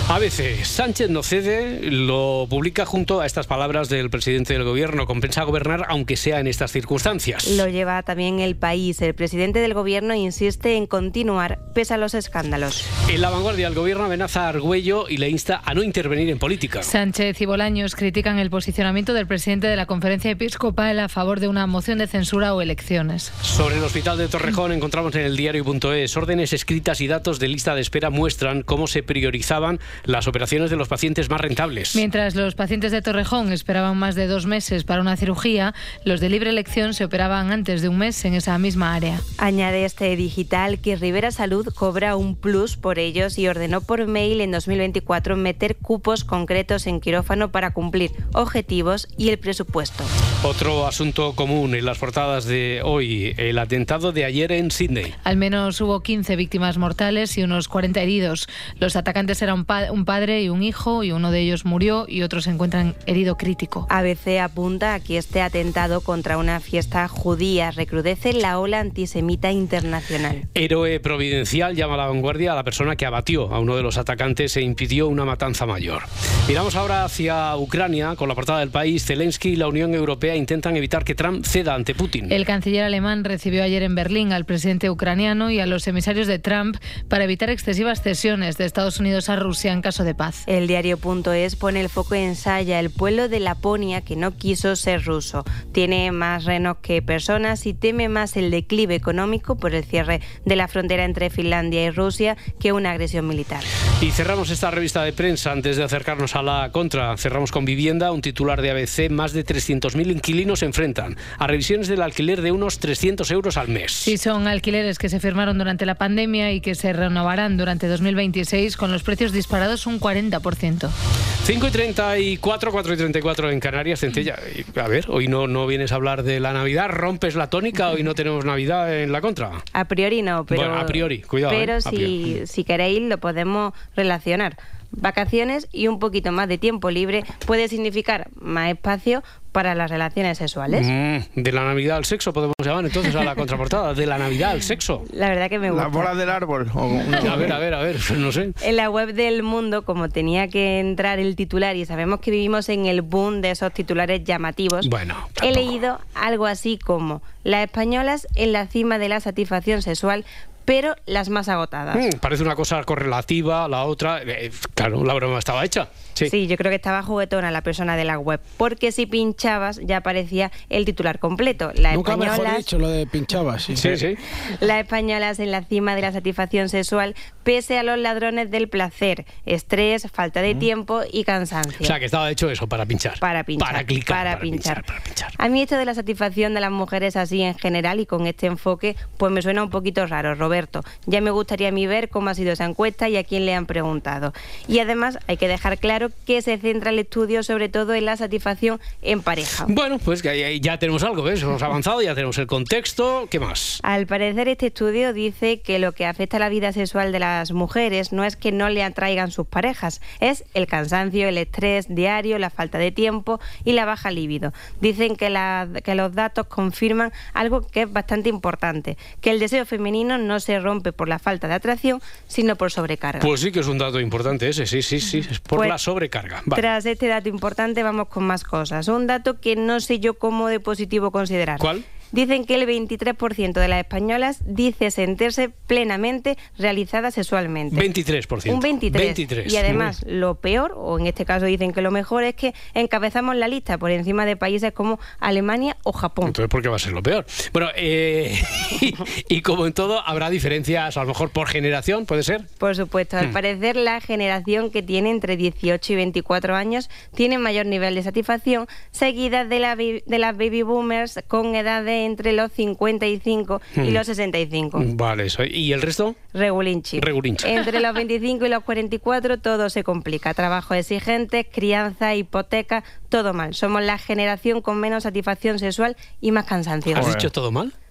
A B C, Sánchez no cede, lo publica junto a estas palabras del presidente del gobierno. Compensa gobernar aunque sea en estas circunstancias. Lo lleva también El País. El presidente del gobierno insiste en continuar pese a los escándalos. En La Vanguardia, el gobierno amenaza a Argüello y le insta a no intervenir en política. Sánchez y Bolaños critican el posicionamiento del presidente de la Conferencia Episcopal a favor de una moción de censura o elecciones. Sobre el hospital de Torrejón encontramos en el diario punto es órdenes escritas y datos de lista de espera muestran cómo se priorizaban las operaciones de los pacientes más rentables. Mientras los pacientes de Torrejón esperaban más de dos meses para una cirugía, los de libre elección se operaban antes de un mes en esa misma área. Añade este digital que Rivera Salud cobra un plus por ellos y ordenó por mail en dos mil veinticuatro meter cupos concretos en quirófano para cumplir objetivos y el presupuesto. Otro asunto común en las portadas de hoy, el atentado de ayer en Sídney. Al menos hubo quince víctimas mortales y unos cuarenta heridos. Los atacantes eran un, pa- un padre y un hijo, y uno de ellos murió y otros se encuentran herido crítico. A B C apunta a que este atentado contra una fiesta judía recrudece la ola antisemita internacional. Héroe providencial, llama a La Vanguardia a la persona que abatió a uno de los atacantes e impidió una matanza mayor. Miramos ahora hacia Ucrania con la portada del País. Zelensky y la Unión Europea intentan evitar que Trump ceda ante Putin. El canciller alemán recibió ayer en Berlín al presidente ucraniano y a los emisarios de Trump para evitar excesivas cesiones de Estados Unidos a Rusia en caso de paz. El diario punto es pone el foco en Saya, el pueblo de Laponia que no quiso ser ruso. Tiene más renos que personas y teme más el declive económico por el cierre de la frontera entre Finlandia y Rusia que una agresión militar. Y cerramos esta revista de prensa antes de acercarnos a la contra. Cerramos con Vivienda, un titular de A B C. Más de trescientos mil inquilinos se enfrentan a revisiones del alquiler de unos trescientos euros al mes. Sí, son alquileres que se firmaron durante la pandemia y que se renovarán durante dos mil veintiséis con los precios disparados un cuarenta por ciento. cinco y treinta y cuatro, cuatro y treinta y cuatro en Canarias, Centella. A ver, hoy no, no vienes a hablar de la Navidad, rompes la tónica, hoy no tenemos Navidad en la contra. A priori no, pero, bueno, a priori, cuidado. Pero eh, si, priori. si queréis lo podemos relacionar. Vacaciones y un poquito más de tiempo libre puede significar más espacio para las relaciones sexuales. Mm, de la Navidad al sexo podemos llamar entonces a la contraportada. De la Navidad al sexo. La verdad que me gusta. Las bolas del árbol. O una... A ver, a ver, a ver, no sé. En la web del Mundo, como tenía que entrar el titular y sabemos que vivimos en el boom de esos titulares llamativos, bueno, he leído algo así como: las españolas en la cima de la satisfacción sexual, pero las más agotadas. Mm, parece una cosa correlativa, la otra... Eh, claro, la broma estaba hecha. Sí. sí, yo creo que estaba juguetona la persona de la web, porque si pinchabas ya aparecía el titular completo. Las Nunca españolas, mejor dicho lo de pinchabas. Sí, sí. sí. Las españolas en la cima de la satisfacción sexual, pese a los ladrones del placer, estrés, falta de mm. tiempo y cansancio. O sea, que estaba hecho eso, para pinchar. Para pinchar. Para clicar. Para, para, pinchar. pinchar, para pinchar. A mí esto de la satisfacción de las mujeres así en general y con este enfoque, pues me suena un poquito raro, Roberto. Ya me gustaría a mí ver cómo ha sido esa encuesta y a quién le han preguntado. Y además hay que dejar claro que se centra el estudio sobre todo en la satisfacción en pareja. Bueno, pues que ya tenemos algo, ¿ves? Hemos avanzado, ya tenemos el contexto. ¿Qué más? Al parecer este estudio dice que lo que afecta a la vida sexual de las mujeres no es que no le atraigan sus parejas, es el cansancio, el estrés diario, la falta de tiempo y la baja libido. Dicen que, la, que los datos confirman algo que es bastante importante, que el deseo femenino no se rompe por la falta de atracción, sino por sobrecarga. Pues sí que es un dato importante ese, sí, sí, sí, es por pues, la sobrecarga. Vale. Tras este dato importante vamos con más cosas. Un dato que no sé yo cómo de positivo considerar. ¿Cuál? Dicen que el veintitrés por ciento de las españolas dice sentirse plenamente realizada sexualmente. veintitrés por ciento. Un veintitrés por ciento. veintitrés. Y además, lo peor, o en este caso dicen que lo mejor, es que encabezamos la lista por encima de países como Alemania o Japón. Entonces, ¿por qué va a ser lo peor? Bueno, eh, y, y como en todo, habrá diferencias, a lo mejor por generación, ¿puede ser? Por supuesto. Al hmm. parecer, la generación que tiene entre dieciocho y veinticuatro años tiene mayor nivel de satisfacción, seguida de, la, de las baby boomers con edades entre los cincuenta y cinco hmm. y los sesenta y cinco. Vale, eso. ¿Y el resto? Regulinchi. Regulinchi. Entre los veinticinco y los cuarenta y cuatro todo se complica. Trabajo exigente, crianza, hipoteca, todo mal. Somos la generación con menos satisfacción sexual y más cansancio. ¿Has dicho todo mal?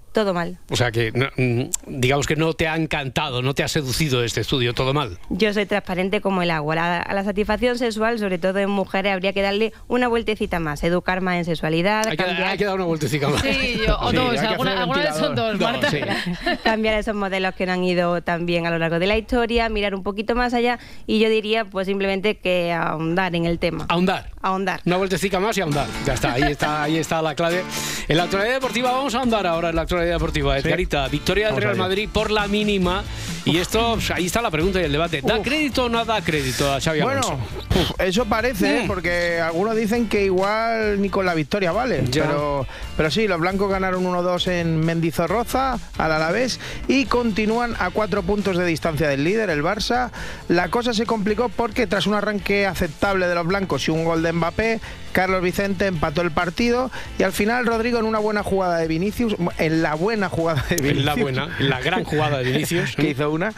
todo mal. O sea que, no, digamos que no te ha encantado, no te ha seducido este estudio, todo mal. Yo soy transparente como el agua. La, a la satisfacción sexual, sobre todo en mujeres, habría que darle una vueltecita más, educar más en sexualidad. Hay que, cambiar... hay que dar una vueltecita más. Sí, yo, o Sí, dos, hay que alguna, hacer alguna vez son dos, ventilador. Marta. No, sí. Cambiar esos modelos que no han ido tan bien a lo largo de la historia, mirar un poquito más allá y yo diría pues simplemente que ahondar en el tema. Ahondar. Ahondar. Una vueltecita más y ahondar. Ya está, ahí está, ahí está la clave. En la actualidad deportiva vamos a ahondar ahora en la actualidad deportiva. Edgarita, victoria del Vamos Real allá. Madrid por la mínima. Y esto, pues, ahí está la pregunta y el debate. ¿Da Uf. crédito o no da crédito a Xabi Bueno, Alonso? uf, eso parece, ¿eh? Porque algunos dicen que igual ni con la victoria vale. Ya. Pero, pero sí, los blancos ganaron uno dos en Mendizorroza, al Alavés, y continúan a cuatro puntos de distancia del líder, el Barça. La cosa se complicó porque tras un arranque aceptable de los blancos y un gol de Mbappé, Carlos Vicente empató el partido y al final Rodrigo, en una buena jugada de Vinicius, en la buena jugada de Vinicius, En la buena, en la gran jugada de Vinicius. que hizo una,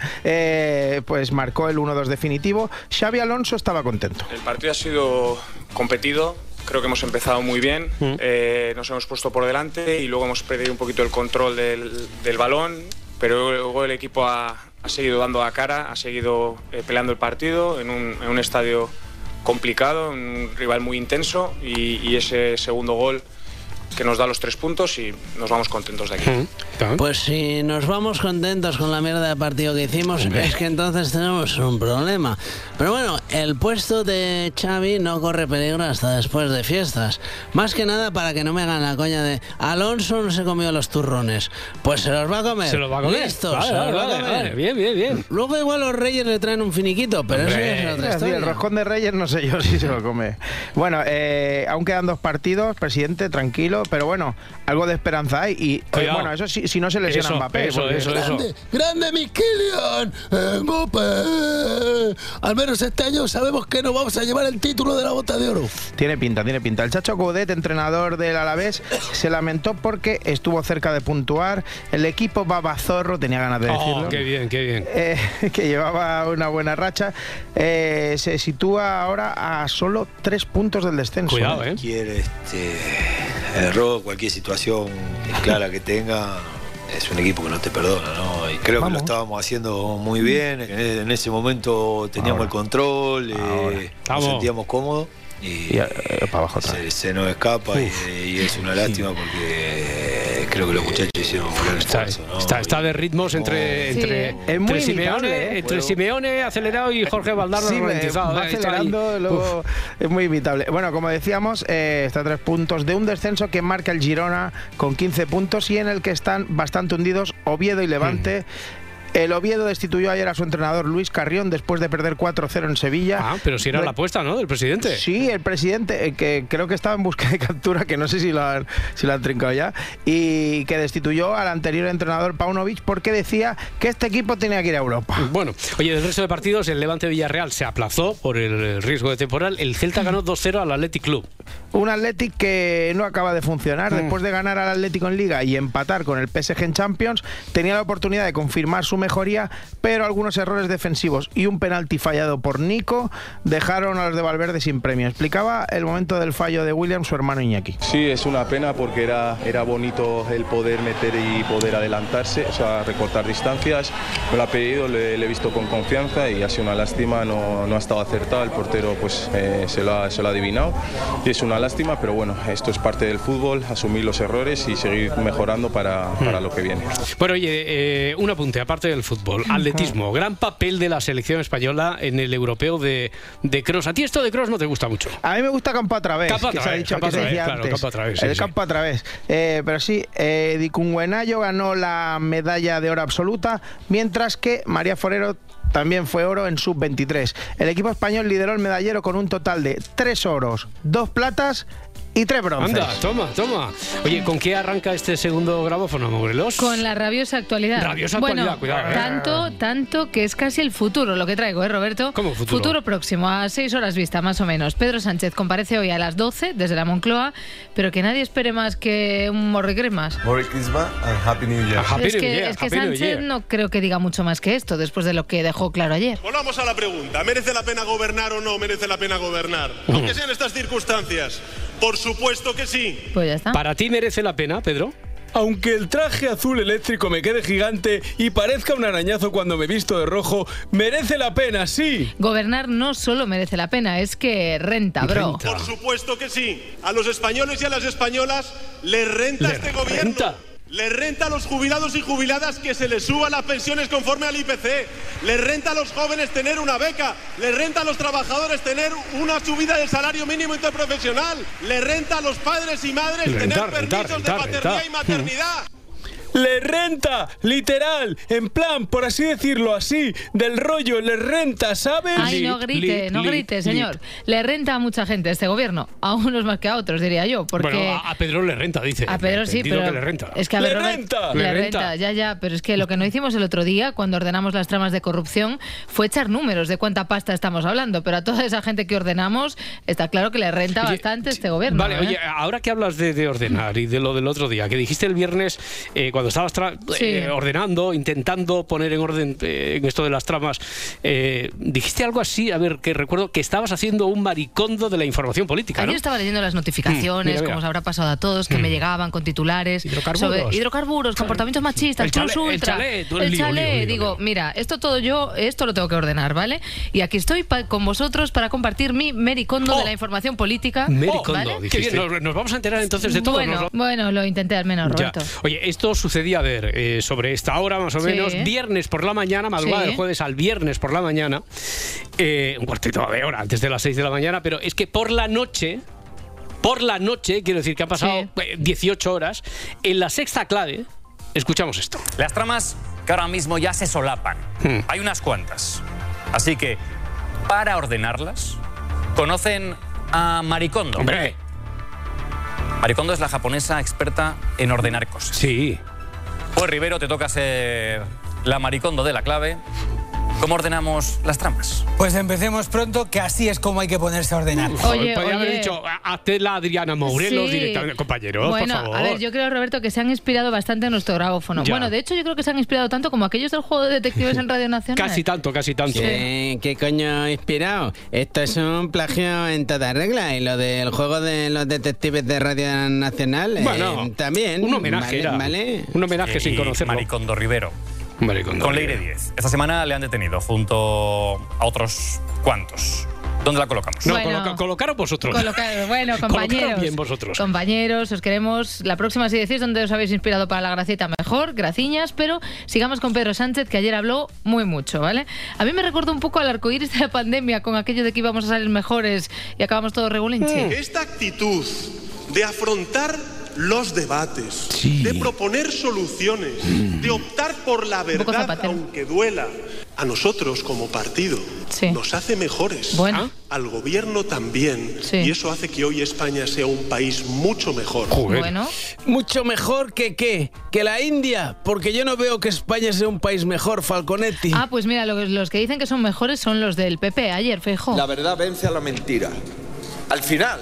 eh, pues marcó el uno dos definitivo. Xabi Alonso estaba contento. El partido ha sido competido, creo que hemos empezado muy bien, Mm. eh, nos hemos puesto por delante y luego hemos perdido un poquito el control del, del balón, pero luego el equipo ha, ha seguido dando la cara, ha seguido eh, peleando el partido en un, en un estadio complicado, un rival muy intenso y, y ese segundo gol que nos da los tres puntos y nos vamos contentos de aquí. Pues si nos vamos contentos con la mierda de partido que hicimos, es que entonces tenemos un problema. Pero bueno, el puesto de Xavi no corre peligro hasta después de fiestas. Más que nada para que no me hagan la coña de Alonso no se comió los turrones. Pues se los va a comer. Se los va a comer. Listo, Vale, se los vale, va a vale, comer. vale. Bien, bien, bien. Luego igual los reyes le traen un finiquito, pero eso Hombre, ya es otra es decir, historia. el roscón de Reyes no sé yo si se lo come. Bueno, eh, aún quedan dos partidos, presidente, tranquilo, pero bueno, algo de esperanza hay. Y eh, Cuidado. bueno, eso sí, si no se lesiona Eso, Mbappé. eso, porque- eso, eso. Grande, grande mi Kylian Mbappé. Al menos este año sabemos que nos vamos a llevar el título de la bota de oro. Tiene pinta, tiene pinta. El Chacho Coudet, entrenador del Alavés, se lamentó porque estuvo cerca de puntuar. El equipo babazorro, tenía ganas de Oh, decirlo. qué bien, qué bien. eh, que llevaba una buena racha, eh, se sitúa ahora a solo tres puntos del descenso. Cuidado, ¿eh? Cualquier este, error, cualquier situación clara que tenga, es un equipo que no te perdona, ¿no? Y creo Vamos. que lo estábamos haciendo muy bien. En, en ese momento teníamos Ahora. el control, eh, nos Vamos. sentíamos cómodos. Y, Y, eh, para abajo otra se, se nos escapa y, y es una lástima porque creo que los muchachos hicieron un gran Está, esfuerzo, ¿no? está, está de ritmos entre, Sí. entre, Es entre muy Simeone, imitable, ¿eh? entre Puedo- Simeone acelerado y Jorge Valdano Sí, me- ralentizado. va ¿eh? Está ahí. acelerando, luego Uf. es muy imitable. Bueno, como decíamos, eh, está a tres puntos de un descenso que marca el Girona con quince puntos y en el que están bastante hundidos Oviedo y Levante. El Oviedo destituyó ayer a su entrenador Luis Carrión después de perder cuatro cero en Sevilla. Ah, pero si era la apuesta, ¿no? Del presidente. Sí, el presidente, eh, que creo que estaba en busca de captura, que no sé si lo han, si lo han trincado ya, y que destituyó al anterior entrenador Paunovic porque decía que este equipo tenía que ir a Europa. Bueno, oye, del resto de partidos, el Levante Villarreal se aplazó por el riesgo de temporal. El Celta ganó dos cero al Athletic Club. Un Athletic que no acaba de funcionar. Mm. Después de ganar al Atlético en Liga y empatar con el P S G en Champions, tenía la oportunidad de confirmar su mejoría, pero algunos errores defensivos y un penalti fallado por Nico dejaron a los de Valverde sin premio. Explicaba el momento del fallo de William, su hermano Iñaki. Sí, es una pena porque era, era bonito el poder meter y poder adelantarse, o sea, recortar distancias. Me lo ha pedido, le, le he visto con confianza y ha sido una lástima, no, no ha estado acertado, el portero pues eh, se, lo ha, se lo ha adivinado y es una lástima, pero bueno, esto es parte del fútbol, asumir los errores y seguir mejorando para, para lo que viene. Bueno, oye, eh, un apunte, aparte del fútbol. Atletismo, gran papel de la selección española en el europeo de, de cross. ¿A ti esto de cross no te gusta mucho? A mí me gusta campo a través, Campo a que se ha través, dicho campo a que se través, decía claro, antes. campo a través, sí, el sí. campo a través. Eh, pero sí, eh, Dicungüenayo ganó la medalla de oro absoluta, mientras que María Forero también fue oro en sub veintitrés. El equipo español lideró el medallero con un total de tres oros, dos platas y tres bronces. Anda, toma, toma. Oye, ¿con qué arranca este segundo grabófono, Morelos? Con la rabiosa actualidad. Rabiosa bueno, actualidad, cuidado, ¿eh? Tanto, tanto que es casi el futuro lo que traigo, ¿eh, Roberto? ¿Cómo futuro? próximo, a seis horas vista, más o menos. Pedro Sánchez comparece hoy a las doce desde la Moncloa, pero que nadie espere más que un morricremas. Merry Christmas and Happy New Year. es que, es que Sánchez no creo que diga mucho más que esto, después de lo que dejó claro ayer. Volvamos a la pregunta. ¿Merece la pena gobernar o no merece la pena gobernar? Aunque sean estas circunstancias. Por supuesto que sí. Pues ya está. ¿Para ti merece la pena, Pedro? aunque el traje azul eléctrico me quede gigante y parezca un arañazo cuando me visto de rojo, merece la pena, sí. Gobernar no solo merece la pena, es que renta, bro. Por supuesto que sí. A los españoles y a las españolas les renta ¿Les este gobierno. renta? Les renta a los jubilados y jubiladas que se les suban las pensiones conforme al I P C. Les renta a los jóvenes tener una beca. Les renta a los trabajadores tener una subida del salario mínimo interprofesional. Les renta a los padres y madres Renta, tener renta, permisos renta, de paternidad renta. y maternidad. Le renta, literal, en plan, por así decirlo así, del rollo, le renta, ¿sabes? Ay, no grite, li- no li- grite, li- señor. Le renta a mucha gente este gobierno, a unos más que a otros, diría yo, porque... Bueno, a, a Pedro le renta, dice. A Pedro sí, Entendido pero que le renta. es que a ¡Le ver, Robert, renta! le Le renta, renta. ya, ya, pero es que lo que no hicimos el otro día cuando ordenamos las tramas de corrupción fue echar números de cuánta pasta estamos hablando, pero a toda esa gente que ordenamos está claro que le renta Oye, bastante este gobierno. Vale, ¿eh? oye, ahora que hablas de, de ordenar y de lo del otro día, que dijiste el viernes, eh, cuando estabas tra- Sí. eh, ordenando, intentando poner en orden eh, en esto de las tramas, eh, dijiste algo así, a ver, que recuerdo que estabas haciendo un maricondo de la información política, ¿no? Ayer estaba leyendo las notificaciones, Mm, mira, mira. como os habrá pasado a todos, que Mm. me llegaban con titulares Hidrocarburos. sobre hidrocarburos, comportamientos machistas, El plus chalet, el ultra, chalet, todo el el lío, chalet. lío, lío, Digo, lío. mira, esto todo yo, esto lo tengo que ordenar, ¿vale? Y aquí estoy pa- con vosotros para compartir mi mericondo Oh. de la información política. Mericondo, ¿vale? Qué bien, nos, nos vamos a enterar entonces de todo. Bueno, nos lo- bueno, lo intenté al menos, Ya. Roberto. Oye, esto sucedía, a ver, eh, sobre esta hora más o Sí. menos, viernes por la mañana, madrugada Sí. del jueves al viernes por la mañana, eh, un cuartito de hora antes de las seis de la mañana, pero es que por la noche, por la noche, quiero decir que han pasado Sí. eh, dieciocho horas, en la sexta clave, escuchamos esto. Las tramas que ahora mismo ya se solapan. Hmm. Hay unas cuantas. Así que, para ordenarlas, ¿conocen a Maricondo? Hombre. Maricondo es la japonesa experta en ordenar cosas. Sí. Pues Rivero, te toca ser la Maricondo de la clave. ¿Cómo ordenamos las tramas? Pues empecemos pronto, que así es como hay que ponerse a ordenar. Oye, Podría haber oye. dicho, hazte la Adriana Morelos Sí. directamente, compañeros, Bueno, por favor. a ver, yo creo, Roberto, que se han inspirado bastante en nuestro grabófono. Ya. Bueno, de hecho, yo creo que se han inspirado tanto como aquellos del juego de detectives en Radio Nacional. Casi tanto, casi tanto. ¿Qué, ¿Qué coño inspirado? Esto es un plagio en toda regla. Y lo del juego de los detectives de Radio Nacional, eh, Bueno, también. un homenaje Vale, era. vale. Un homenaje sin Y conocerlo. Maricondo Rivero. Maricondo Con Rivero. Leire diez. Esta semana le han detenido junto a otros cuantos. ¿Dónde la colocamos? No, Bueno. coloca- colocaros vosotros. Colocar- bueno, Colocaros compañeros. bien vosotros. Compañeros, os queremos. La próxima, si decís dónde os habéis inspirado para la gracieta, mejor, graciñas. Pero sigamos con Pedro Sánchez, que ayer habló muy mucho, ¿vale? A mí me recuerda un poco al arcoíris de la pandemia, con aquello de que íbamos a salir mejores y acabamos todos regulinchi. Esta actitud de afrontar los debates, de proponer soluciones, de optar por la poco verdad, Zapatero. aunque duela, a nosotros como partido Sí. nos hace mejores. Bueno. Al gobierno también. Sí. Y eso hace que hoy España sea un país mucho mejor. Bueno, Mucho mejor que qué, que la India, porque yo no veo que España sea un país mejor, Falconetti. ah, pues mira, lo- los que dicen que son mejores son los del P P. Ayer, Feijóo. La verdad vence a la mentira. Al final,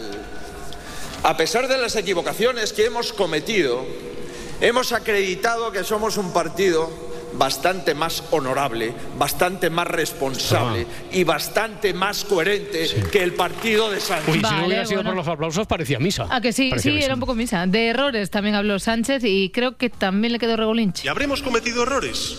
a pesar de las equivocaciones que hemos cometido, hemos acreditado que somos un partido bastante más honorable, bastante más responsable y bastante más coherente que el partido de Sánchez. Uy, si Vale, no hubiera sido bueno. por los aplausos, parecía misa. Ah, que sí, Parecía sí, misa. era un poco misa. De errores también habló Sánchez y creo que también le quedó regulinchi. ¿Y habremos cometido errores?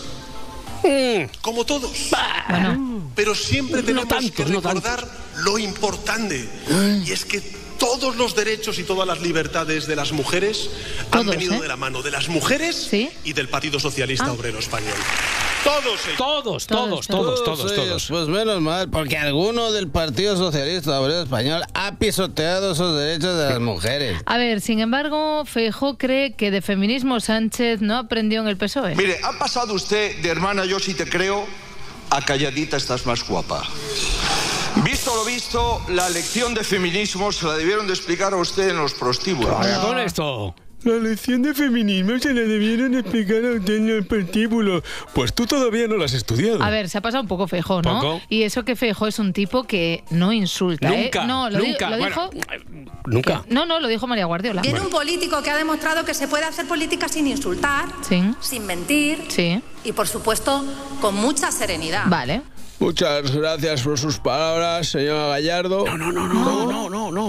Como todos. Bueno, Pero siempre tenemos tantos, que no recordar lo importante. Y es que todos los derechos y todas las libertades de las mujeres han Todos, venido ¿eh? de la mano de las mujeres ¿Sí? y del Partido Socialista Ah. Obrero Español. Todos ellos. Todos, todos, Todos, todos, todos, ellos, todos. Pues menos mal, porque alguno del Partido Socialista Obrero Español ha pisoteado esos derechos de las mujeres. a ver, sin embargo, Feijóo cree que de feminismo Sánchez no aprendió en el P S O E. Mire, ha pasado usted de hermana yo sí te creo a calladita estás más guapa. Visto lo visto, la lección de feminismo se la debieron de explicar a usted en los prostíbulos. Vaya con esto. La lección de feminismo se la debieron explicar a usted en el partíbulo. Pues tú todavía no la has estudiado. A ver, se ha pasado un poco Feijóo, ¿no? Poco. Y eso que Feijóo es un tipo que no insulta, ¿eh? Nunca, No, lo, di- nunca. lo Bueno, dijo... Nunca. No, no, lo dijo María Guardiola. Viene un político que ha demostrado que se puede hacer política sin insultar, Sí, sin mentir sí, y, por supuesto, con mucha serenidad. vale. Muchas gracias por sus palabras, señora Gallardo. No, no, no, no, no, no, no.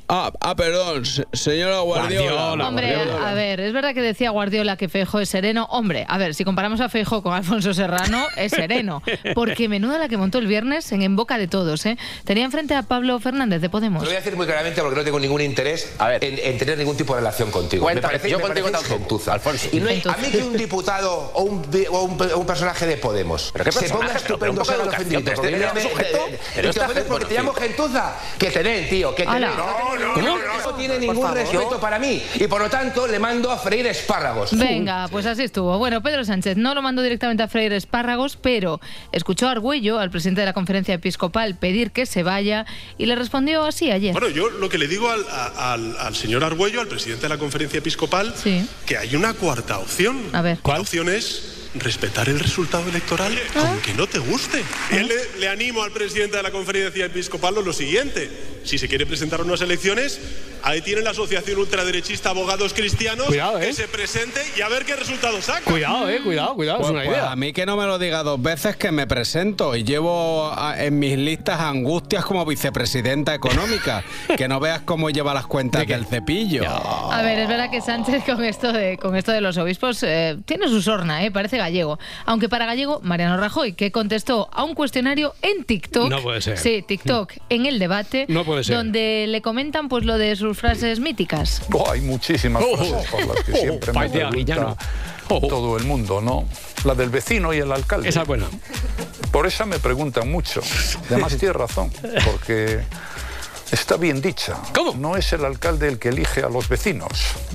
Ah, ah, perdón, señora Guardiola. Guardiola, Hombre, Guardiola. a ver, es verdad que decía Guardiola que Feijóo es sereno. Hombre, a ver, si comparamos a Feijóo con Alfonso Serrano, es sereno. Porque menuda la que montó el viernes en, en boca de todos, ¿eh? Tenía enfrente a Pablo Fernández de Podemos. Lo voy a decir muy claramente porque no tengo ningún interés en, en tener ningún tipo de relación contigo. Cuéntame, me parece, yo me contigo parece tampoco, gentuza. Alfonso. Y no hay, a mí que un diputado o un, o un, o un personaje de Podemos ¿Pero qué se personaje? ponga Pero- pero un estupendo poco de sea educación, ofendido. que esté en el sujeto, pero Y te está ofendes porque bueno, te llamo gentuza. Que tener, tío, que tener. Ala. No, no, ¿Cómo? no tiene ningún respeto para mí. Y por lo tanto le mando a freír espárragos. Venga, pues así estuvo. Bueno, Pedro Sánchez no lo mandó directamente a freír espárragos, pero escuchó a Argüello, al presidente de la Conferencia Episcopal, pedir que se vaya y le respondió así ayer. Bueno, yo lo que le digo al, a- al, al señor Argüello, al presidente de la Conferencia Episcopal, Sí. que hay una cuarta opción. A ver. La opción es respetar el resultado electoral aunque no te guste. Y él le, le animo al presidente de la Conferencia Episcopal lo siguiente. Si se quiere presentar a unas elecciones, ahí tiene la asociación ultraderechista Abogados Cristianos. Cuidado, ¿eh? Que se presente y a ver qué resultado saca. Cuidado, eh, cuidado, cuidado, Pues, es una pues idea. a mí que no me lo diga dos veces que me presento y llevo a- en mis listas angustias como vicepresidenta económica. Que no veas cómo lleva las cuentas del cepillo. A ver, es verdad que Sánchez con esto de, con esto de los obispos eh, tiene su sorna, ¿eh? Parece gallego. Aunque para gallego, Mariano Rajoy, que contestó a un cuestionario en TikTok. No puede ser. Sí, TikTok, en el debate. No puede ser. Donde le comentan pues lo de sus frases míticas. Oh, hay muchísimas Oh, cosas por las que oh, siempre me parecía pregunta Guillano. Oh. todo el mundo, ¿no? La del vecino y el alcalde. Esa es buena. Por esa me preguntan mucho. Además tiene razón, porque está bien dicha. ¿Cómo? No es el alcalde el que elige a los vecinos.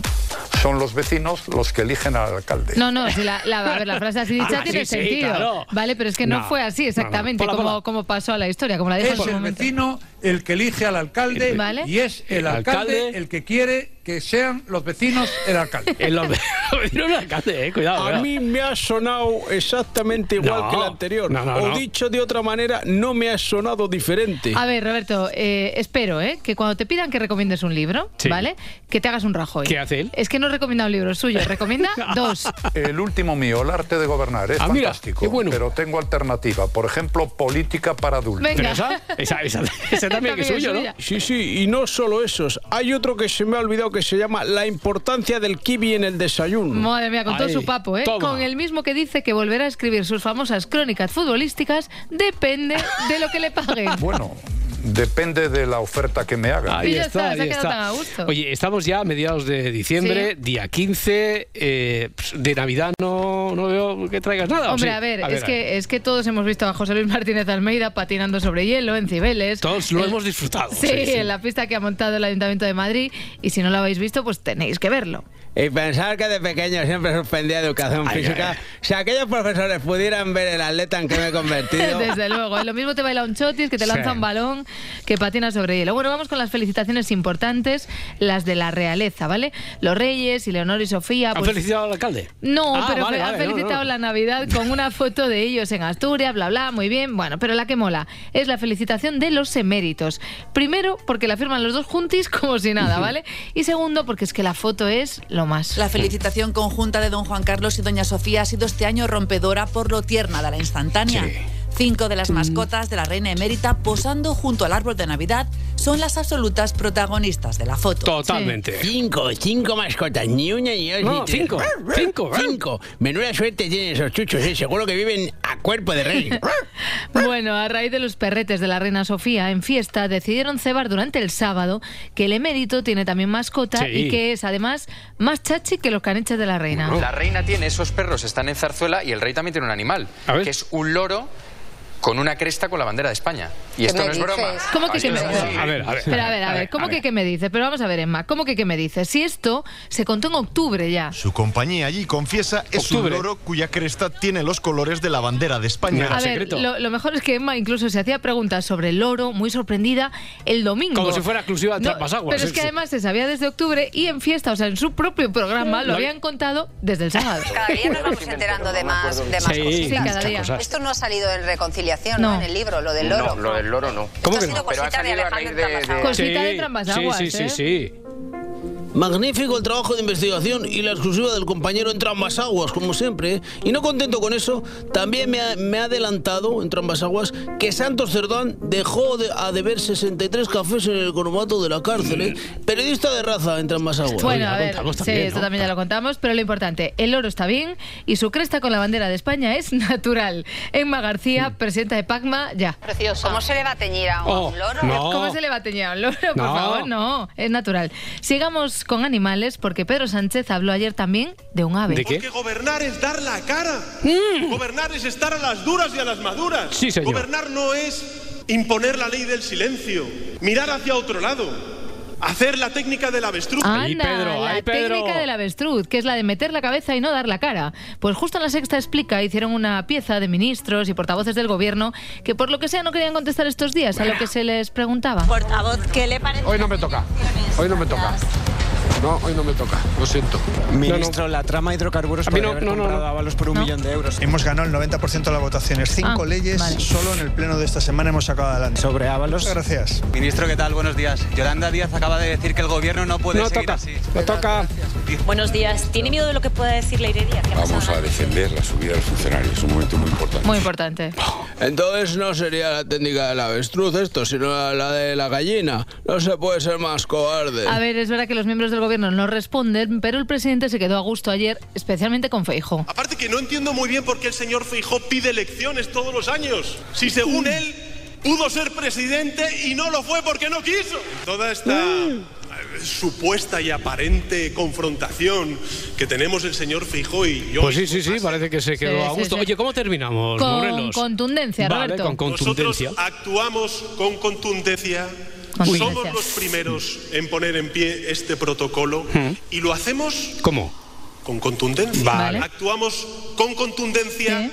Son los vecinos los que eligen al alcalde. No, no, si la, la, a ver, la frase así dicha Ah, tiene sí, sí, sentido. claro. Vale, pero es que no, No, fue así exactamente no, no. Ponla, como, ponla. como pasó a la historia, como la dijo en Es su el momento. vecino el que elige al alcalde ¿Vale? y es el, El alcalde, alcalde el que quiere que sean los vecinos el alcalde. El los vecinos del alcalde, eh, cuidado. A cuidado. mí me ha sonado exactamente igual No, que el anterior. no, no, o no. dicho de otra manera, no me ha sonado diferente. A ver, Roberto, eh, espero ¿eh? que cuando te pidan que recomiendes un libro, Sí. ¿vale? Que te hagas un Rajoy. ¿Qué hace él? Es que no recomienda un libro suyo, recomienda dos. El último mío, El arte de gobernar, es Ah, mira, fantástico. qué bueno. Pero tengo alternativa. Por ejemplo, Política para adultos. Venga. Pero esa, esa, esa, esa también que es suyo, ¿no? Sí, sí, y no solo esos. Hay otro que se me ha olvidado que se llama La importancia del kiwi en el desayuno. Madre mía, con todo Ay, su papo, ¿eh? toma. Con el mismo que dice que volverá a escribir sus famosas crónicas futbolísticas, depende de lo que le paguen. Bueno, depende de la oferta que me hagan. Ahí Y ya está, está, se ha ahí quedado está. tan a gusto. Oye, estamos ya a mediados de diciembre, Sí. día quince, eh, de Navidad no, no veo que traigas nada. ¿o Hombre, sí? a ver, A es, a que, es que todos hemos visto a José Luis Martínez Almeida patinando sobre hielo en Cibeles. Todos lo En- hemos disfrutado. Sí, en la pista que ha montado el Ayuntamiento de Madrid. Y si no lo habéis visto, pues tenéis que verlo. Y pensar que de pequeño siempre suspendía educación Ay, física. ay, ay. Si aquellos profesores pudieran ver el atleta en que me he convertido. Desde luego, ¿eh? Lo mismo te baila un chotis, que te Sí. lanza un balón, que patina sobre hielo. Bueno, vamos con las felicitaciones importantes, las de la realeza, ¿vale? Los reyes y Leonor y Sofía. ¿Han pues- felicitado al alcalde? No, Ah, pero vale, fe- vale, han no, felicitado no. la Navidad con una foto de ellos en Asturias, bla, bla, muy bien. Bueno, pero la que mola es la felicitación de los eméritos. Primero, porque la firman los dos juntis como si nada, ¿vale? Y segundo, porque es que la foto es lo más. La felicitación conjunta de don Juan Carlos y doña Sofía ha sido este año rompedora por lo tierna de la instantánea. Cinco de las mascotas de la reina emérita posando junto al árbol de Navidad son las absolutas protagonistas de la foto. Totalmente. Cinco, cinco mascotas, ni una ni dos. No, ni tres. cinco, cinco. Cinco. Menuda suerte tienen esos chuchos, ¿eh? Seguro que viven a cuerpo de rey. Bueno, a raíz de los perretes de la reina Sofía en fiesta, decidieron cebar durante el sábado que el emérito tiene también mascota Sí. y que es además más chachi que los caniches de la reina. La reina tiene esos perros, están en zarzuela, y el rey también tiene un animal, que es un loro con una cresta con la bandera de España. Y esto no es broma. ¿Cómo que Esto qué me es dices? así. A ver, a ver. Espera, a ver, a ver, ¿cómo que qué me dices? Pero vamos a ver, Emma, ¿cómo que qué me dices? Si esto se contó en octubre ya. Su compañía allí confiesa es un Octubre. loro cuya cresta tiene los colores de la bandera de España. A ver, lo, lo mejor es que Emma incluso se hacía preguntas sobre el loro, muy sorprendida, el domingo. Como si fuera exclusiva de No, Trapasaguas. Pero es que además se sabía desde octubre y en fiesta, o sea, en su propio programa, lo Lo- habían contado desde el sábado. Cada día nos vamos enterando de más, de más Sí, cositas. Sí, cada día. cosas. Esto no ha salido en Reconciliación, ¿no? No. En el libro, lo del loro. No, lo del loro no. Esto ha que sido no? cosita de Alejandro Trapasaguas. Cosita de Trampasaguas, Sí, sí, ¿eh? sí, sí. Magnífico el trabajo de investigación y la exclusiva del compañero Entre ambas aguas, como siempre, ¿eh? Y no contento con eso, también me ha, me ha adelantado, Entre ambas aguas, que Santos Cerdán dejó de, a deber sesenta y tres cafés en el economato de la cárcel, ¿eh? Periodista de raza, Entre ambas aguas. Bueno, a ver, sí, también, esto ¿no? también ya lo contamos, pero lo importante, el loro está bien y su cresta con la bandera de España es natural. Emma García, presidenta de PACMA, ya. Precioso. ¿Cómo se le va a teñir a un Oh, loro? no. ¿Cómo se le va a teñir a un loro? Por No. favor, no, es natural. Sigamos con animales, porque Pedro Sánchez habló ayer también de un ave. ¿De qué? Porque gobernar es dar la cara. Mm. Gobernar es estar a las duras y a las maduras. Sí, señor. Gobernar no es imponer la ley del silencio, mirar hacia otro lado, hacer la técnica del avestruz. Anda, Ahí, Pedro, la ahí, Pedro. técnica del avestruz, que es la de meter la cabeza y no dar la cara. Pues justo en La Sexta explica, hicieron una pieza de ministros y portavoces del gobierno que por lo que sea no querían contestar estos días a lo que se les preguntaba. Portavoz, ¿qué le parece? Hoy no me toca, hoy no me toca. No, hoy no me toca, lo siento. Ministro, no, no. la trama hidrocarburos podría no, haber no, comprado no, no. Ábalos por un No. millón de euros. Hemos ganado el noventa por ciento de las votaciones. Cinco Ah, leyes vale. solo en el pleno de esta semana hemos sacado adelante. Sobre Ábalos. Muchas gracias. Ministro, ¿qué tal? Buenos días. Yolanda Díaz acaba de decir que el gobierno no puede No seguir toca, así. no toca. Buenos días. ¿Tiene miedo de lo que pueda decir la Irelia? Vamos a defender la subida del funcionario, es un momento muy importante. Muy importante. Entonces no sería la técnica del avestruz esto, sino la de la gallina. No se puede ser más cobarde. A ver, es verdad que los miembros del gobierno no responden, pero el presidente se quedó a gusto ayer, especialmente con Feijóo. Aparte que no entiendo muy bien por qué el señor Feijóo pide elecciones todos los años. Si según él pudo ser presidente y no lo fue porque no quiso. Toda esta eh, supuesta y aparente confrontación que tenemos el señor Feijóo y yo. Pues sí, sí, sí, parece que se quedó Sí, a sí, gusto. sí. Oye, ¿cómo terminamos, Con Morelos? contundencia, Vale, Roberto. con contundencia. Nosotros actuamos con contundencia. Contundencia. Somos los primeros en poner en pie este protocolo y lo hacemos ¿Cómo? con contundencia. Vale. Actuamos con contundencia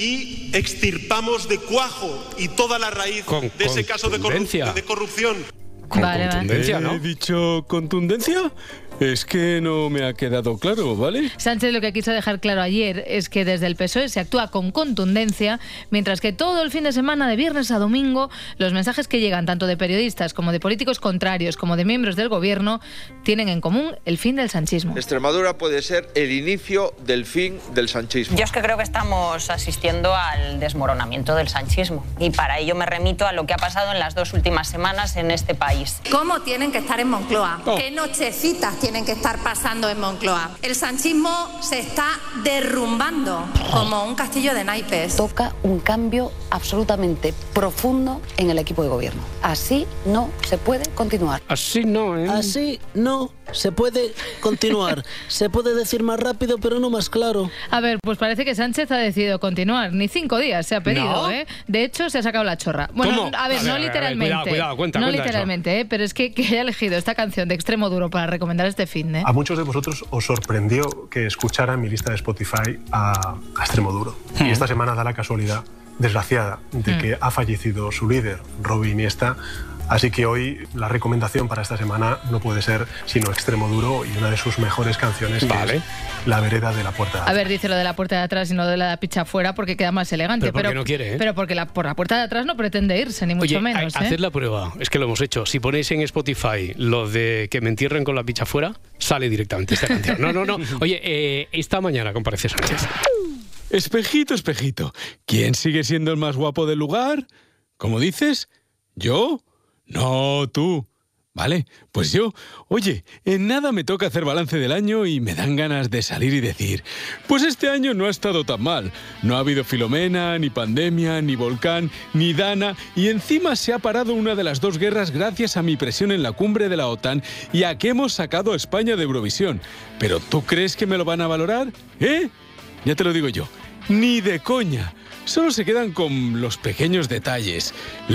y extirpamos de cuajo y toda la raíz Con de ese caso de, corru- contundencia. de corrupción. Con Vale, vale. contundencia, ¿no? ¿He dicho contundencia? Es que no me ha quedado claro, ¿vale? Sánchez lo que quiso dejar claro ayer es que desde el P S O E se actúa con contundencia, mientras que todo el fin de semana, de viernes a domingo, los mensajes que llegan tanto de periodistas como de políticos contrarios como de miembros del gobierno tienen en común el fin del sanchismo. Extremadura puede ser el inicio del fin del sanchismo. Yo es que creo que estamos asistiendo al desmoronamiento del sanchismo y para ello me remito a lo que ha pasado en las dos últimas semanas en este país. ¿Cómo tienen que estar en Moncloa? Oh. ¿Qué nochecitas tienen que estar pasando en Moncloa? El sanchismo se está derrumbando como un castillo de naipes. Toca un cambio absolutamente profundo en el equipo de gobierno. Así no se puede continuar. Así no, ¿eh? Así no se puede continuar. Se puede decir más rápido, pero no más claro. A ver, pues parece que Sánchez ha decidido continuar. Ni cinco días se ha pedido, ¿No? ¿eh? De hecho, se ha sacado la chorra. Bueno, ¿Cómo? a ver, A ver, no a ver, a ver, literalmente. cuidado, cuidado, cuenta, no cuenta literalmente, ¿eh? Pero es que, que haya elegido esta canción de Extremo Duro para recomendar este fin, ¿eh? A muchos de vosotros os sorprendió que escuchara en mi lista de Spotify a, a Extremo Duro. Hmm. Y esta semana da la casualidad desgraciada de Hmm. que ha fallecido su líder, Robbie Iniesta. Así que hoy la recomendación para esta semana no puede ser sino Extremo Duro y una de sus mejores canciones, que Vale. es La vereda de la puerta de A atrás. ver, dice lo de la puerta de atrás y no de la picha afuera porque queda más elegante. Pero porque no quiere, ¿eh? Pero porque la, por la puerta de atrás no pretende irse, ni mucho Oye, menos. ha- ¿eh? haced la prueba, es que lo hemos hecho. Si ponéis en Spotify lo de que me entierren con la picha fuera, sale directamente esta canción. No, no, no. Oye, eh, esta mañana comparece Sánchez. Espejito, espejito, ¿quién sigue siendo el más guapo del lugar? ¿Cómo dices? ¿Yo? No, tú. Vale, pues yo, oye, en nada me toca hacer balance del año y me dan ganas de salir y decir, pues este año no ha estado tan mal. No ha habido Filomena, ni pandemia, ni volcán, ni Dana, y encima se ha parado una de las dos guerras gracias a mi presión en la cumbre de la OTAN y a que hemos sacado a España de Eurovisión. ¿Pero tú crees que me lo van a valorar? ¿Eh? Ya te lo digo yo, ni de coña. Solo se quedan con los pequeños detalles.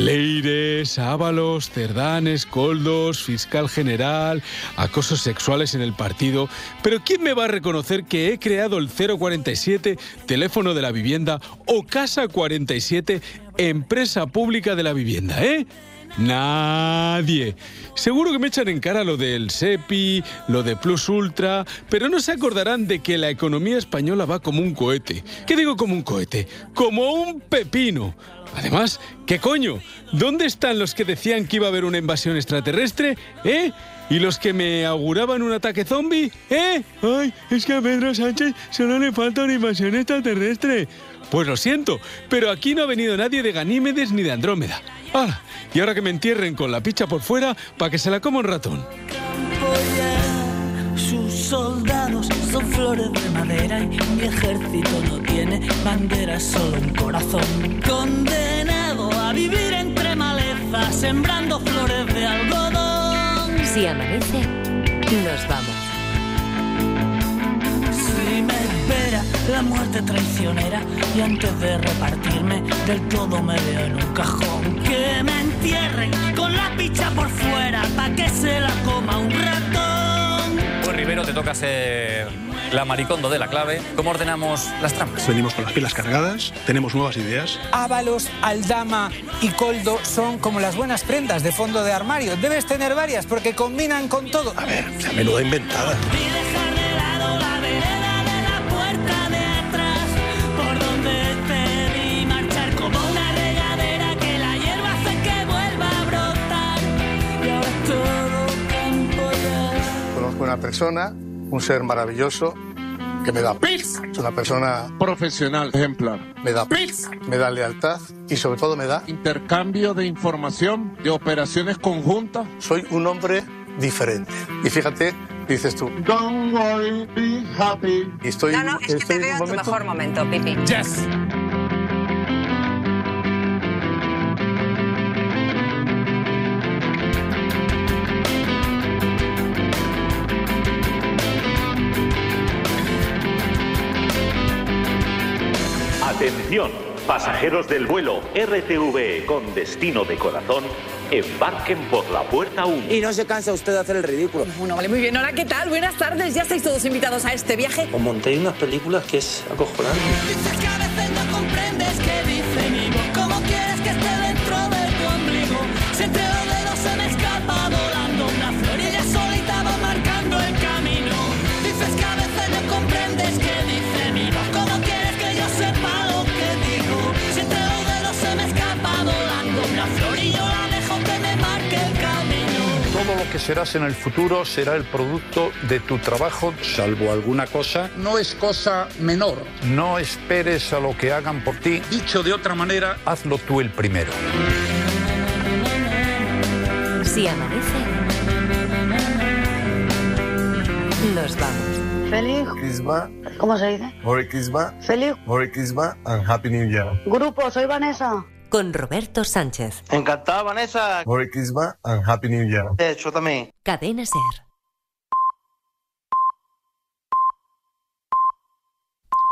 Leires, Ábalos, Cerdanes, Koldos, fiscal general, acosos sexuales en el partido. Pero ¿quién me va a reconocer que he creado el cero cuarenta y siete, teléfono de la vivienda, o Casa cuarenta y siete, empresa pública de la vivienda, eh? Nadie. Seguro que me echan en cara lo del SEPI, lo de Plus Ultra, pero no se acordarán de que la economía española va como un cohete. ¿Qué digo como un cohete? Como un pepino. Además, ¿qué coño? ¿Dónde están los que decían que iba a haber una invasión extraterrestre? ¿Eh? ¿Y los que me auguraban un ataque zombie? ¿Eh? Ay, es que a Pedro Sánchez solo le falta una invasión extraterrestre. Pues lo siento, pero aquí no ha venido nadie de Ganímedes ni de Andrómeda. ¡Hala! Y ahora que me entierren con la picha por fuera para que se la coma un ratón. Sus soldados son flores de madera y mi ejército no tiene bandera, solo un corazón. Condenado a vivir entre malezas, sembrando flores de algodón. Si amanece, nos vamos. Si me espera la muerte traicionera y antes de repartirme del todo me veo en un cajón. Que me entierren con la picha por fuera pa' que se la coma un ratón. Pues Rivero, te toca ser la maricondo de la clave. ¿Cómo ordenamos las trampas? Venimos con las pilas cargadas, tenemos nuevas ideas. Ábalos, Aldama y Coldo son como las buenas prendas de fondo de armario. Debes tener varias porque combinan con todo. A ver, a menuda inventada. Una persona, un ser maravilloso que me da pizza. Es una persona profesional, ejemplar. Me da pizza, me da lealtad y sobre todo me da intercambio de información, de operaciones conjuntas. Soy un hombre diferente. Y fíjate, dices tú, don't worry, be happy. Y estoy, no, no, es que estoy te veo en tu mejor momento, Pipi. Yes. Atención, pasajeros del vuelo R T V E con destino de corazón, embarquen por la puerta uno. Y no se cansa usted de hacer el ridículo. Bueno, vale, muy bien. Hola, ¿qué tal? Buenas tardes. ¿Ya estáis todos invitados a este viaje? Os montéis unas películas que es acojonante. Dices que a veces no comprendes que dice mi voz. ¿Cómo quieres que esté dentro de tu ombligo? Si entre los dedos se me escapa volando una flor y ella solita va marcando el camino. Dices que a veces no comprendes que dice mi voz. ¿Cómo quieres que yo sepa lo que digo? Si entre los dedos se me escapa volando una flor y yo la dejo que me marque el camino. Todo lo que serás en el futuro será el producto de tu trabajo, salvo alguna cosa. No es cosa menor. No esperes a lo que hagan por ti. Dicho de otra manera, hazlo tú el primero. Si amanece, nos vamos. Feliz Christmas. ¿Cómo se dice? Merry Christmas. Feliz. Merry Christmas and Happy New Year. Grupo, soy Vanessa. Con Roberto Sánchez. Encantada, Vanessa. Merry Christmas and Happy New Year. De hecho, también. Cadena Ser.